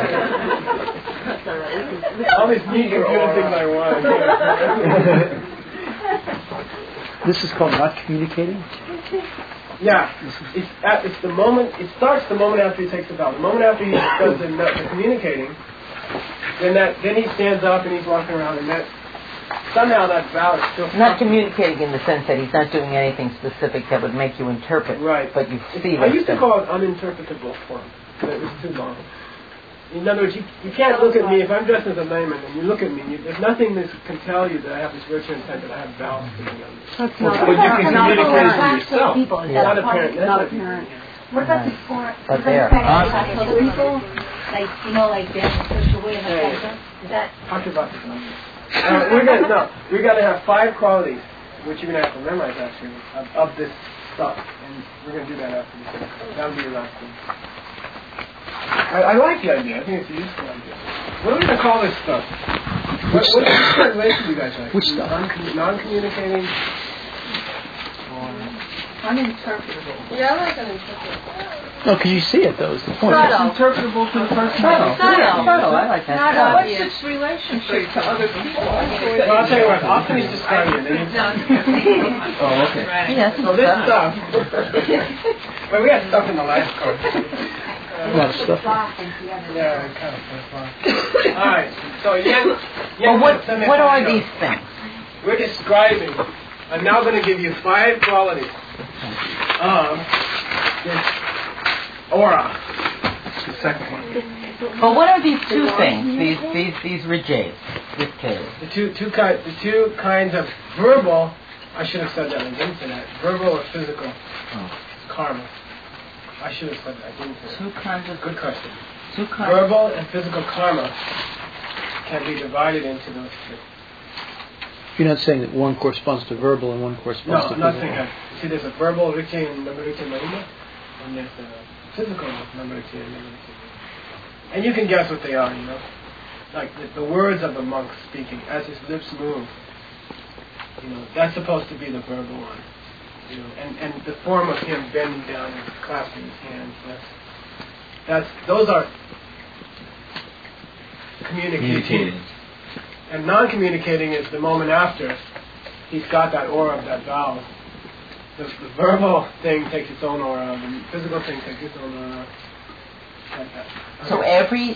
All these neat computer things I want. This is called not communicating? Yeah, it's, at, it's the moment, it starts the moment after he takes the vow. The moment after he does the, the communicating, then that then he stands up and he's walking around and that somehow that vow is still Not communicating in the sense that he's not doing anything specific that would make you interpret, right. but you see I what's used to there. call it uninterpretable form, but it was too long. In other words, you, you can't look at me, if I'm dressed as a layman and you look at me, you, there's nothing that can tell you that I have this virtue intent that I have vows to be on. That's Well, not but you can not communicate it to apparent. yourself. People, is Yeah. that Not part- apparent. Not That's apparent. What about the sport? But there. So people, like, you know, like they're pushed away in the Hey. center? Is that... Talk about this. Uh, we're gonna no. We're gonna have five qualities, which you're gonna have to memorize actually, of, of this stuff, and we're gonna do that after this. That'll be your last thing. I, I like the idea. I think it's a useful idea. What are we gonna call this stuff? What, what, what translation do you guys like? Which stuff? Non- non-communicating. Uninterpretable. Yeah, I like uninterpretable. No, because you see it, though, is the point. Subtle. Interpretable to the person. Subtle. Subtle. Subtle, I like that. Not Subtle. obvious. What's its relationship to other people? Well, I'll tell you what. I'll finish describing it. Then you- Oh, okay. Yes, So this stuff. Well, we had stuff in the last course. A lot of stuff. Yeah, it kind of fun. All right. So Yen. Well, what, what are these things? We're describing. I'm now going to give you five qualities of this aura. The second one. Well, what are these two things? These these these rijays, rijays. The two two kind the two kinds of verbal. I should have said that. I didn't say that. Verbal or physical Oh. karma. I should have said that. I didn't say that. Two kinds of Good question. two kinds. Verbal and physical karma can be divided into those two. You're not saying that one corresponds to verbal and one No, corresponds to I'm not physical. saying that. See, there's a verbal Riche and number Riche Marina, and there's a physical number Riche and number Riche. And you can guess what they are, you know. Like the, the words of the monk speaking, as his lips move. You know, that's supposed to be the verbal one. You know, and, and the form of him bending down and clasping his hands. That's that's those are communicating. Communicating. And non-communicating is the moment after he's got that aura of that vow. The, the verbal thing takes its own aura, the physical thing takes its own aura. Like that. So every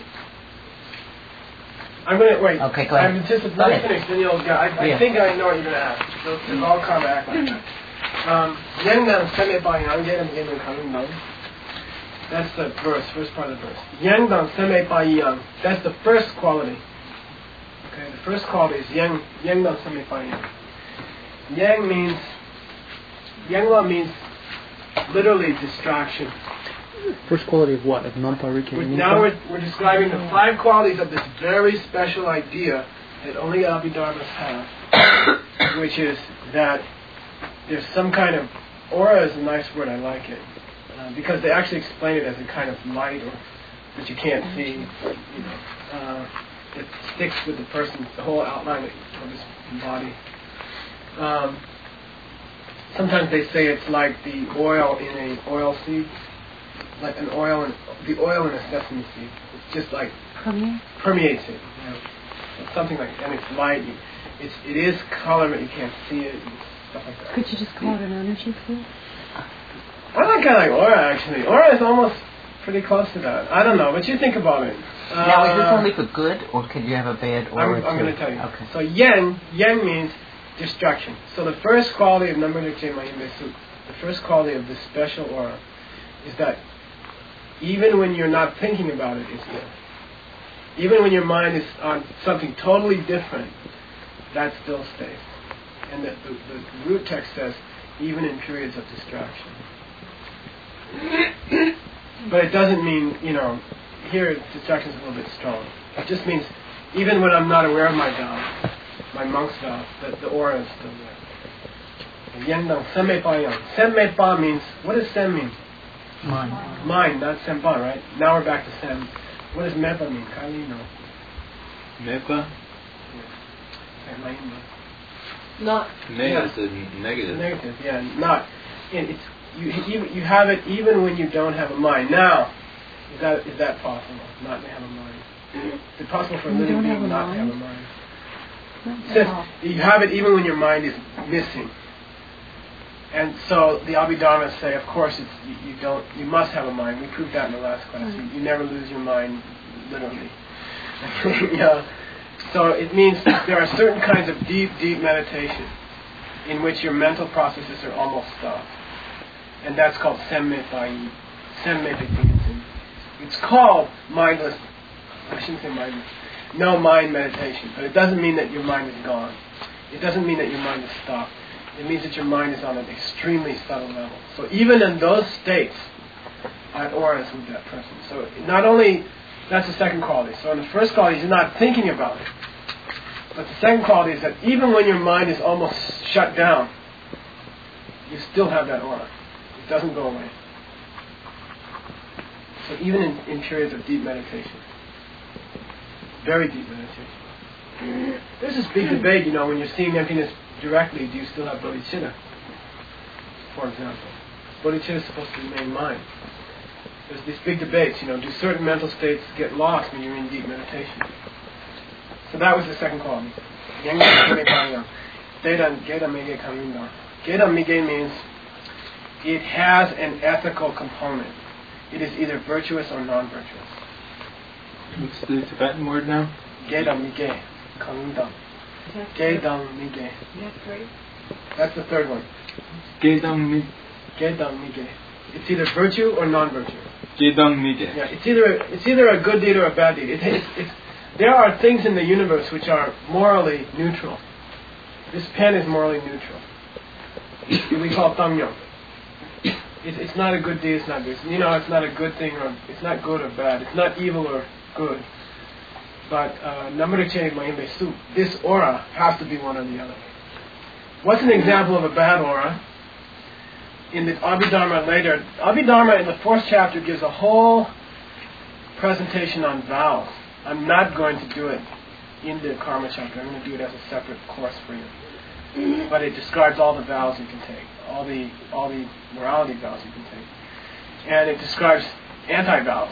I'm going to, wait. Okay, go ahead. I'm anticipating, Go let me ahead. finish, then you'll, yeah, I, I Yeah. think I know what you're going to ask. Those those all come back like that. Um, Yang Dang Seme Ba Yang, Yang Dang Yang Kang Dang. That's the verse, first part of the verse. Yang Dang Seme Ba Yang. That's the first quality. Okay, the first quality is Yang Yang Dang Seme Ba Yang. Yang means, Yangwa means literally distraction. First quality of what? Of non-pariki? We're, now we're, we're describing the five qualities of this very special idea that only Abhidharmas have, which is that there's some kind of, aura is a nice word, I like it, uh, because they actually explain it as a kind of light or that you can't see, you know, uh, that sticks with the person, the whole outline of his body. Um, sometimes they say it's like the oil in an oil seed. Like an oil in the oil in a sesame seed. It's just like permeates it. You know. It's something like, and it's light. You, it's it is color, but you can't see it. And stuff like that. Could you just call it an energy field? I like kind of like aura actually. Aura is almost pretty close to that. I don't know, but you think about it. Uh, now is this only for good, or could you have a bad aura I'm, I'm too? going to tell you. Okay. So yen yen means distraction. So the first quality of number the first quality of this special aura is that even when you're not thinking about it, it's there. Even when your mind is on something totally different, that still stays. And the, the, the root text says, even in periods of distraction. But it doesn't mean, you know, here distraction is a little bit strong. It just means, even when I'm not aware of my vow, my monk's vow, the, the aura is still there. Yang Dang Seme Pa Yang. Seme Pa means, what does Sem mean? Mind. Mind, not Sempa, right? Now we're back to Sem. What does Mepa mean? Kali, no. Mepa? Not. Me Yeah. is a negative. Negative, yeah, not. And it's you, you. You have it even when you don't have a mind. Now, is that is that possible? Not to have a mind. Is it possible for a You living don't have being a not to have a mind? mind? Not It says at all. you have it even when your mind is missing. And so the Abhidharmas say, of course, it's, you, you don't. You must have a mind. We proved that in the last class. You, you never lose your mind, literally. yeah. So it means there are certain kinds of deep, deep meditation in which your mental processes are almost stopped. And that's called Semme Bai, Semme Bai. It's called mindless, I shouldn't say mindless, no mind meditation. But it doesn't mean that your mind is gone. It doesn't mean that your mind is stopped. It means that your mind is on an extremely subtle level. So even in those states, I have auras with that person. So not only, that's the second quality. So in the first quality, you're not thinking about it. But the second quality is that even when your mind is almost shut down, you still have that aura. It doesn't go away. So even in, in periods of deep meditation, very deep meditation. There's this big debate, you know, when you're seeing emptiness directly, do you still have bodhicitta? For example. Bodhicitta is supposed to remain mind. There's these big debates, you know, do certain mental states get lost when you're in deep meditation? So that was the second quality. Gedam Mige means it has an ethical component. It is either virtuous or non-virtuous. What's the Tibetan word now? Gedam Mige. Kanundam. Gedam Mige. That's the third one. Gedam Mige. Gedam Mige. It's either virtue or non-virtue. Gedam Mige. Yeah, it's either it's either a good deed or a bad deed. It, it's, it's, there are things in the universe which are morally neutral. This pen is morally neutral. We call it tamyong. It's, it's not a good deed, it's not good. You know, it's not a good thing, or it's not good or bad. It's not evil or good. But Namriche Mahimbe Su, this aura has to be one or the other. What's an example of a bad aura? In the Abhidharma later, Abhidharma in the fourth chapter gives a whole presentation on vows. I'm not going to do it in the Karma chapter. I'm going to do it as a separate course for you. But it describes all the vows you can take, all the all the morality vows you can take, and it describes anti-vows.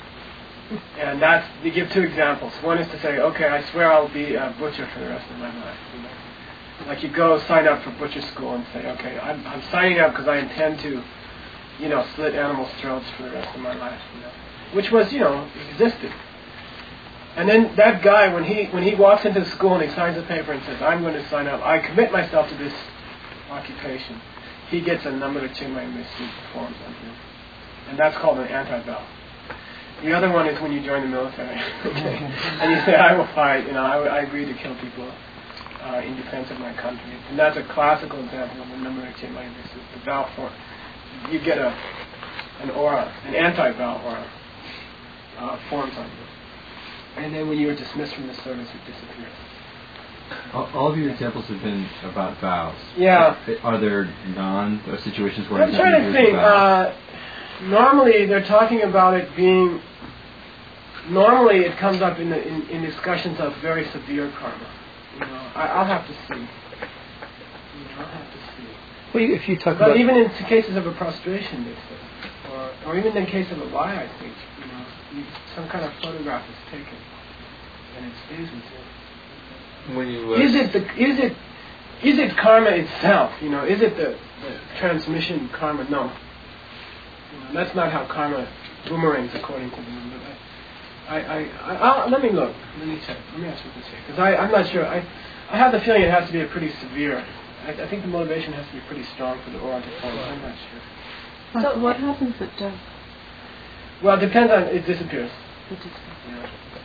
And that's, they give two examples. One is to say, okay, I swear I'll be a butcher for the rest of my life. You know? Like you go sign up for butcher school and say, okay, I'm, I'm signing up because I intend to, you know, slit animals' throats for the rest of my life. You know? Which was, you know, existed. And then that guy, when he when he walks into the school and he signs a paper and says, I'm going to sign up, I commit myself to this occupation, he gets a number of Chinmay Mystery forms on him. And that's called an anti-vow. The other one is when you join the military. Okay. And you say, I will fight, you know, I, I agree to kill people uh, in defense of my country. And that's a classical example of the number of Chinmay Mystery, the vow form. You get a an aura, an anti-vow aura, uh, forms on you. And then when you are dismissed from the service, it disappears. All, all of your examples have been about vows. Yeah. Are, are there non uh, situations where... I'm trying to think. Uh, normally, they're talking about it being... Normally, it comes up in, the, in, in discussions of very severe karma. You know, I, I'll have to see. You know, I'll have to see. Well, if you talk but about... even in cases of a prostration, they say. Or, or even in case of a lie, I think. You know, you, some kind of photograph is taken. And it stays with you. When you, uh, is it the is it is it karma itself? You know, is it the, the transmission karma? No. You know, that's not how karma boomerangs, according to them. But I, I, I, I'll, let me look. Let me check. Let me ask what this here, because I, I'm not sure. I, I have the feeling it has to be a pretty severe. I, I think the motivation has to be pretty strong for the aura to form. I'm not sure. So what happens with death? Well, it depends on. It disappears. It disappears. Yeah.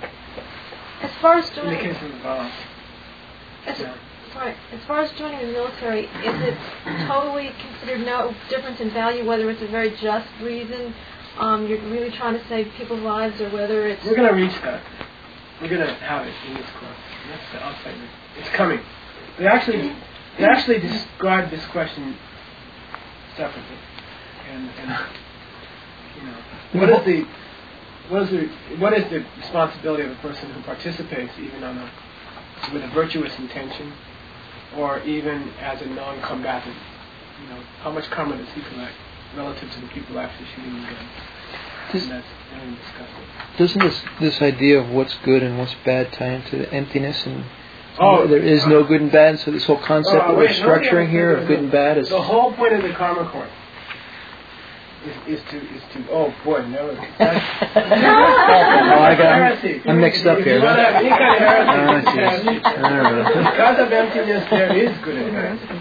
As far as In joining, the case of the vow. as, Yeah. sorry, as far as joining the military, is it totally considered no difference in value whether it's a very just reason, um, you're really trying to save people's lives, or whether it's... We're going to reach that. We're going to have it in this course. That's, I'll say it. It's coming. They actually, they actually describe this question separately, and, and you know, what is the what is the what is the responsibility of a person who participates even on a with a virtuous intention, or even as a non-combatant? You know, how much karma does he collect relative to the people actually shooting the guns? Does, and that's very disgusting. doesn't this this idea of what's good and what's bad tie into the emptiness and Oh, there is uh, no good and bad, and so this whole concept uh, that wait, we're structuring no, here of good and bad is... The whole point of the karma course is, is to is to oh boy no. That's, Oh, I got, I'm, I'm mixed up if here. you want to have any kind of heresy, Oh, geez. it's heresy. I don't know. Because of emptiness, there is good and bad. Okay.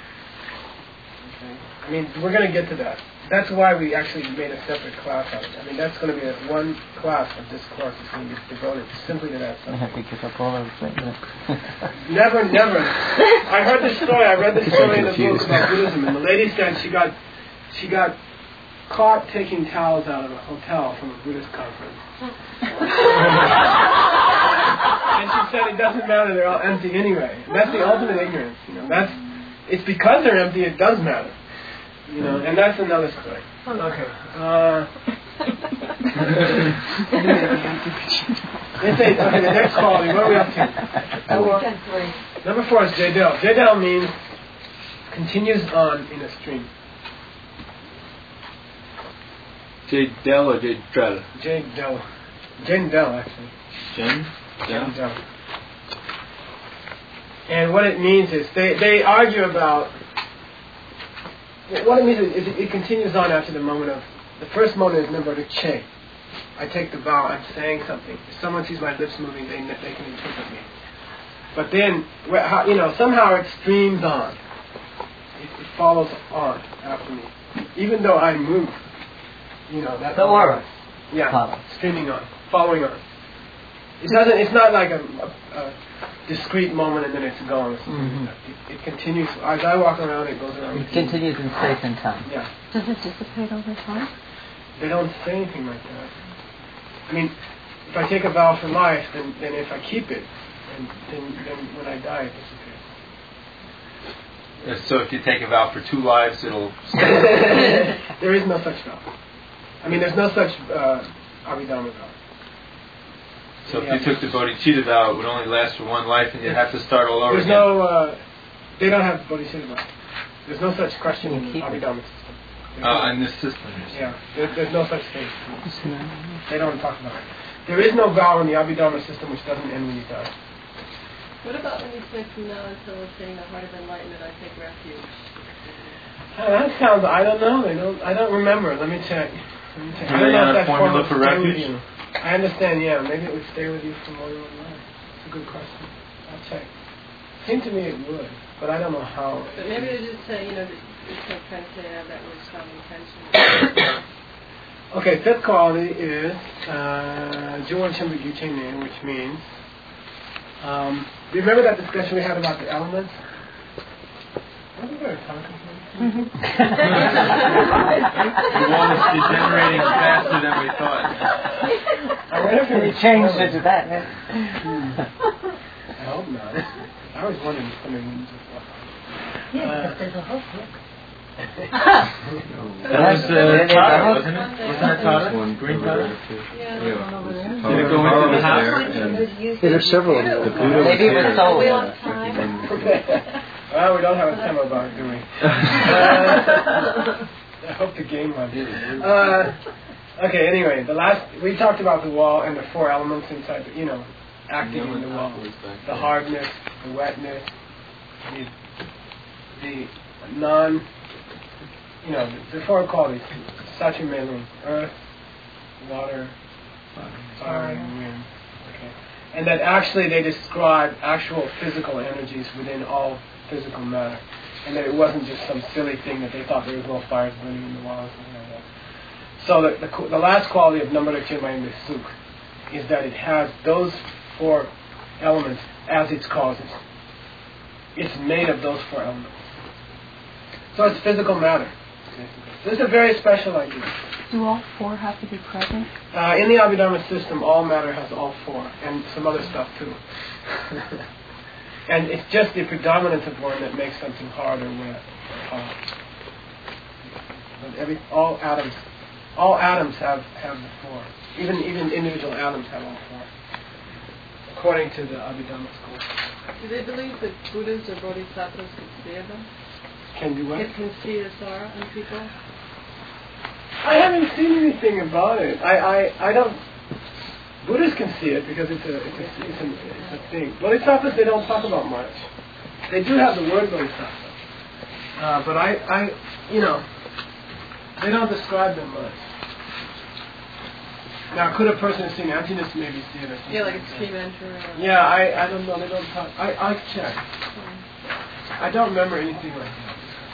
I mean, we're going to get to that. That's why we actually made a separate class out of it. I mean, that's going to be a, one class of this course is going to be devoted simply to that I have subject. to give up all those things. Never, never. I heard this story. I read this story in the book about Buddhism, and the lady said she got she got caught taking towels out of a hotel from a Buddhist conference. And she said it doesn't matter; they're all empty anyway. That's the ultimate ignorance. You know, that's it's because they're empty. It does matter. You know, and that's another story. Okay. Uh, Let's say, okay, the next quality, what are we up to? Four. Number four is Jadel. Jadel means continues on in a stream. Jadel or Jadel? Jadel. Jadel, actually. Jen? Jadel. And what it means is, they, they argue about, what it means is it, it continues on after the moment of, the first moment is number of che. I take the vow, I'm saying something. If someone sees my lips moving, they, they can interpret me. But then, you know, somehow it streams on. It, it follows on after me. Even though I move, you know, that's the aura. Yeah, follows. Streaming on, following on. It doesn't. It's not like a, a, a discrete moment and then it's gone. Mm-hmm. It, it continues. As I walk around, it goes around. It continues in space and time. Yeah. Does it dissipate over time? They don't say anything like that. I mean, if I take a vow for life, then, then if I keep it, then, then, then when I die, it disappears. So if you take a vow for two lives, it'll... There is no such vow. I mean, there's no such uh, Abhidhamma vow. So if you took the Bodhicitta vow, it would only last for one life and you'd have to start all over There's again. no... Uh, they don't have Bodhicitta vow. There's no such question in the Abhidhamma system. Uh, in this system. Yeah, there, there's no such thing. They don't talk about it. There is no vow in the Abhidhamma system which doesn't end when you die. What about when you say from now until attaining the heart of enlightenment, I take refuge? Uh, that sounds, I don't know. They don't. I don't remember. Let me check. Let me check. I don't Is know there if a that formula formula for stay with refuge? you. I understand, yeah. Maybe it would stay with you for more than one life. It's a good question. I'll check. Seemed to me it would, but I don't know how. But maybe they just say, you know, it's like trying to say, I have that word strong intention. Okay, fifth quality is uh, Juwan Chimba Gyuchene, which means. Um, do you remember that discussion we had about the elements? What was I talking about? The wall is degenerating faster than we thought. I wonder if We changed it to that. I hope not. I was wondering if somebody needs it. Yeah, but there's a whole book. That was uh, Tata, wasn't it? Wasn't that Tata? One Green over Tata? there, too. Yeah, Yeah. over there. Did it go into the house? And Yeah, there's several of them. the Buddha Maybe it was was here. sold. We on time. Well, we don't have a demo about it, do we? Uh, I hope the game might be. Uh, okay, anyway, the last, we talked about the wall and the four elements inside, the, you know, acting in the wall. The hardness, the wetness, the, the non, you know, the, the four qualities, Sachi Melung, earth, water, fire, and wind. Okay. And that actually they describe actual physical energies within all physical matter. And that it wasn't just some silly thing that they thought there was no fires burning in the walls and like that. So the, the, the last quality of Namara Chirmayimbe Suk is that it has those four elements as its causes. It's made of those four elements. So it's physical matter. This is a very special idea. Do all four have to be present? Uh, in the Abhidharma system, all matter has all four, and some other stuff too. And it's just the predominance of one that makes something hard or wet or hot. But every all atoms, all atoms have, have the four. Even even individual atoms have all four, according to the Abhidharma school. Do they believe that Buddhas or Bodhisattvas can see them? Can do what? It can see the sorrow in people? I haven't seen anything about it. I, I, I don't. Buddhists can see it because it's a it's a, it's a, it's a thing. Bodhisattvas they don't talk about much. They do have the word bodhisattva, uh, but I, I you know They don't describe them much. Now, could a person have seen emptiness maybe see it or something? Yeah, like a stream enter. Yeah, I, I don't know. They don't talk. I I check. I don't remember anything like that.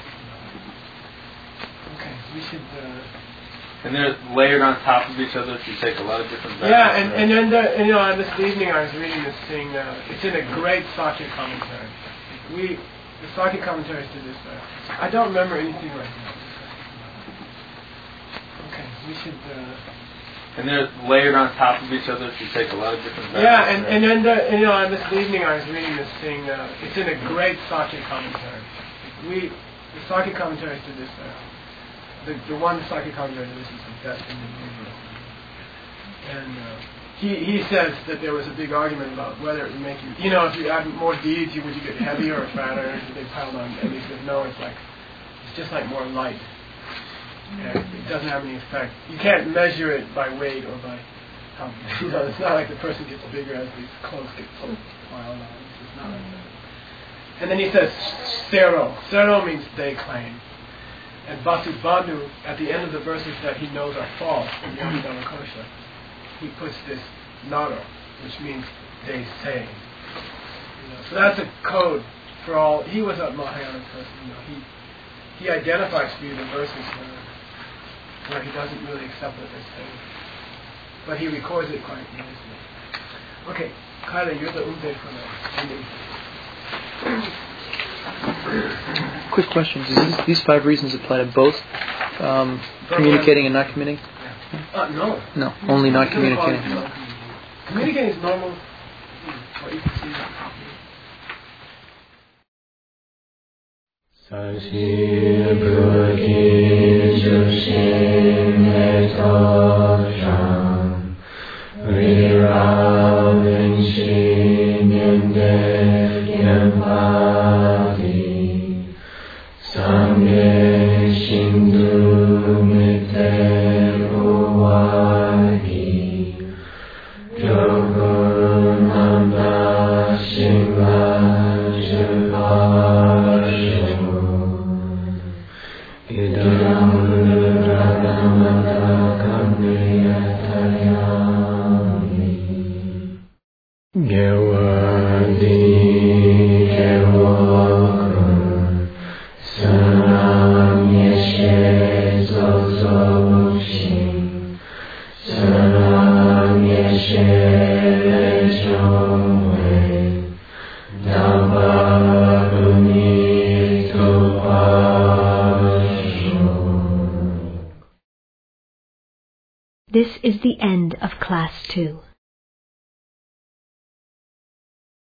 Okay, we should. Uh, And they're layered on top of each other. If you take a lot of different. yeah, and and then the, and, you know, this evening I was reading this thing. Uh, it's in a great Sakya commentary. We the Sakya commentaries to this. Uh, I don't remember anything like that. Okay, we should. Uh, And they're layered on top of each other. If you take a lot of different. Yeah, and, and then the, you know, this evening I was reading this thing. Uh, it's in a great Sakya commentary. We the Sakya commentaries to this. Uh, the the one Sakya commentary to this is the best in the universe. And uh, he he says that there was a big argument about whether it would make you, you know, if you add more deeds, you, would you get heavier or fatter? They piled on, and he said no, it's like it's just like more light. And it doesn't have any effect. You can't measure it by weight or by how, you know, it's not like the person gets bigger as these clothes get piled on. It's just not like that. And then he says, Sero. Sero means they claim. And Vasubandhu, at the end of the verses that he knows are false, in Yamidana Kosha, he puts this naro, which means they say. You know, so that's a code for all. He was a Mahayana person. You know, he he identifies for you the verses where, where he doesn't really accept what they're saying, but he records it quite nicely. Okay, Kyla, you're the umbe for that. Quick question: do these, these five reasons apply to both um, communicating and not communicating? Yeah. Uh, no. No, only not communicating. Communicating is normal. What you can see. Sashir Bhagi Jushim Etosham Viravin Shinyande Yampati Sangye Shindu Mite Uvagi Jogunanda Shiva Jivashu Idam Radhamata Kamniyatayami Gyawadi Gyawakun Sanam Yeshe Zozoshin Sanam Yeshe Lechome Dabaruni Tupashu. This is the end of Class two.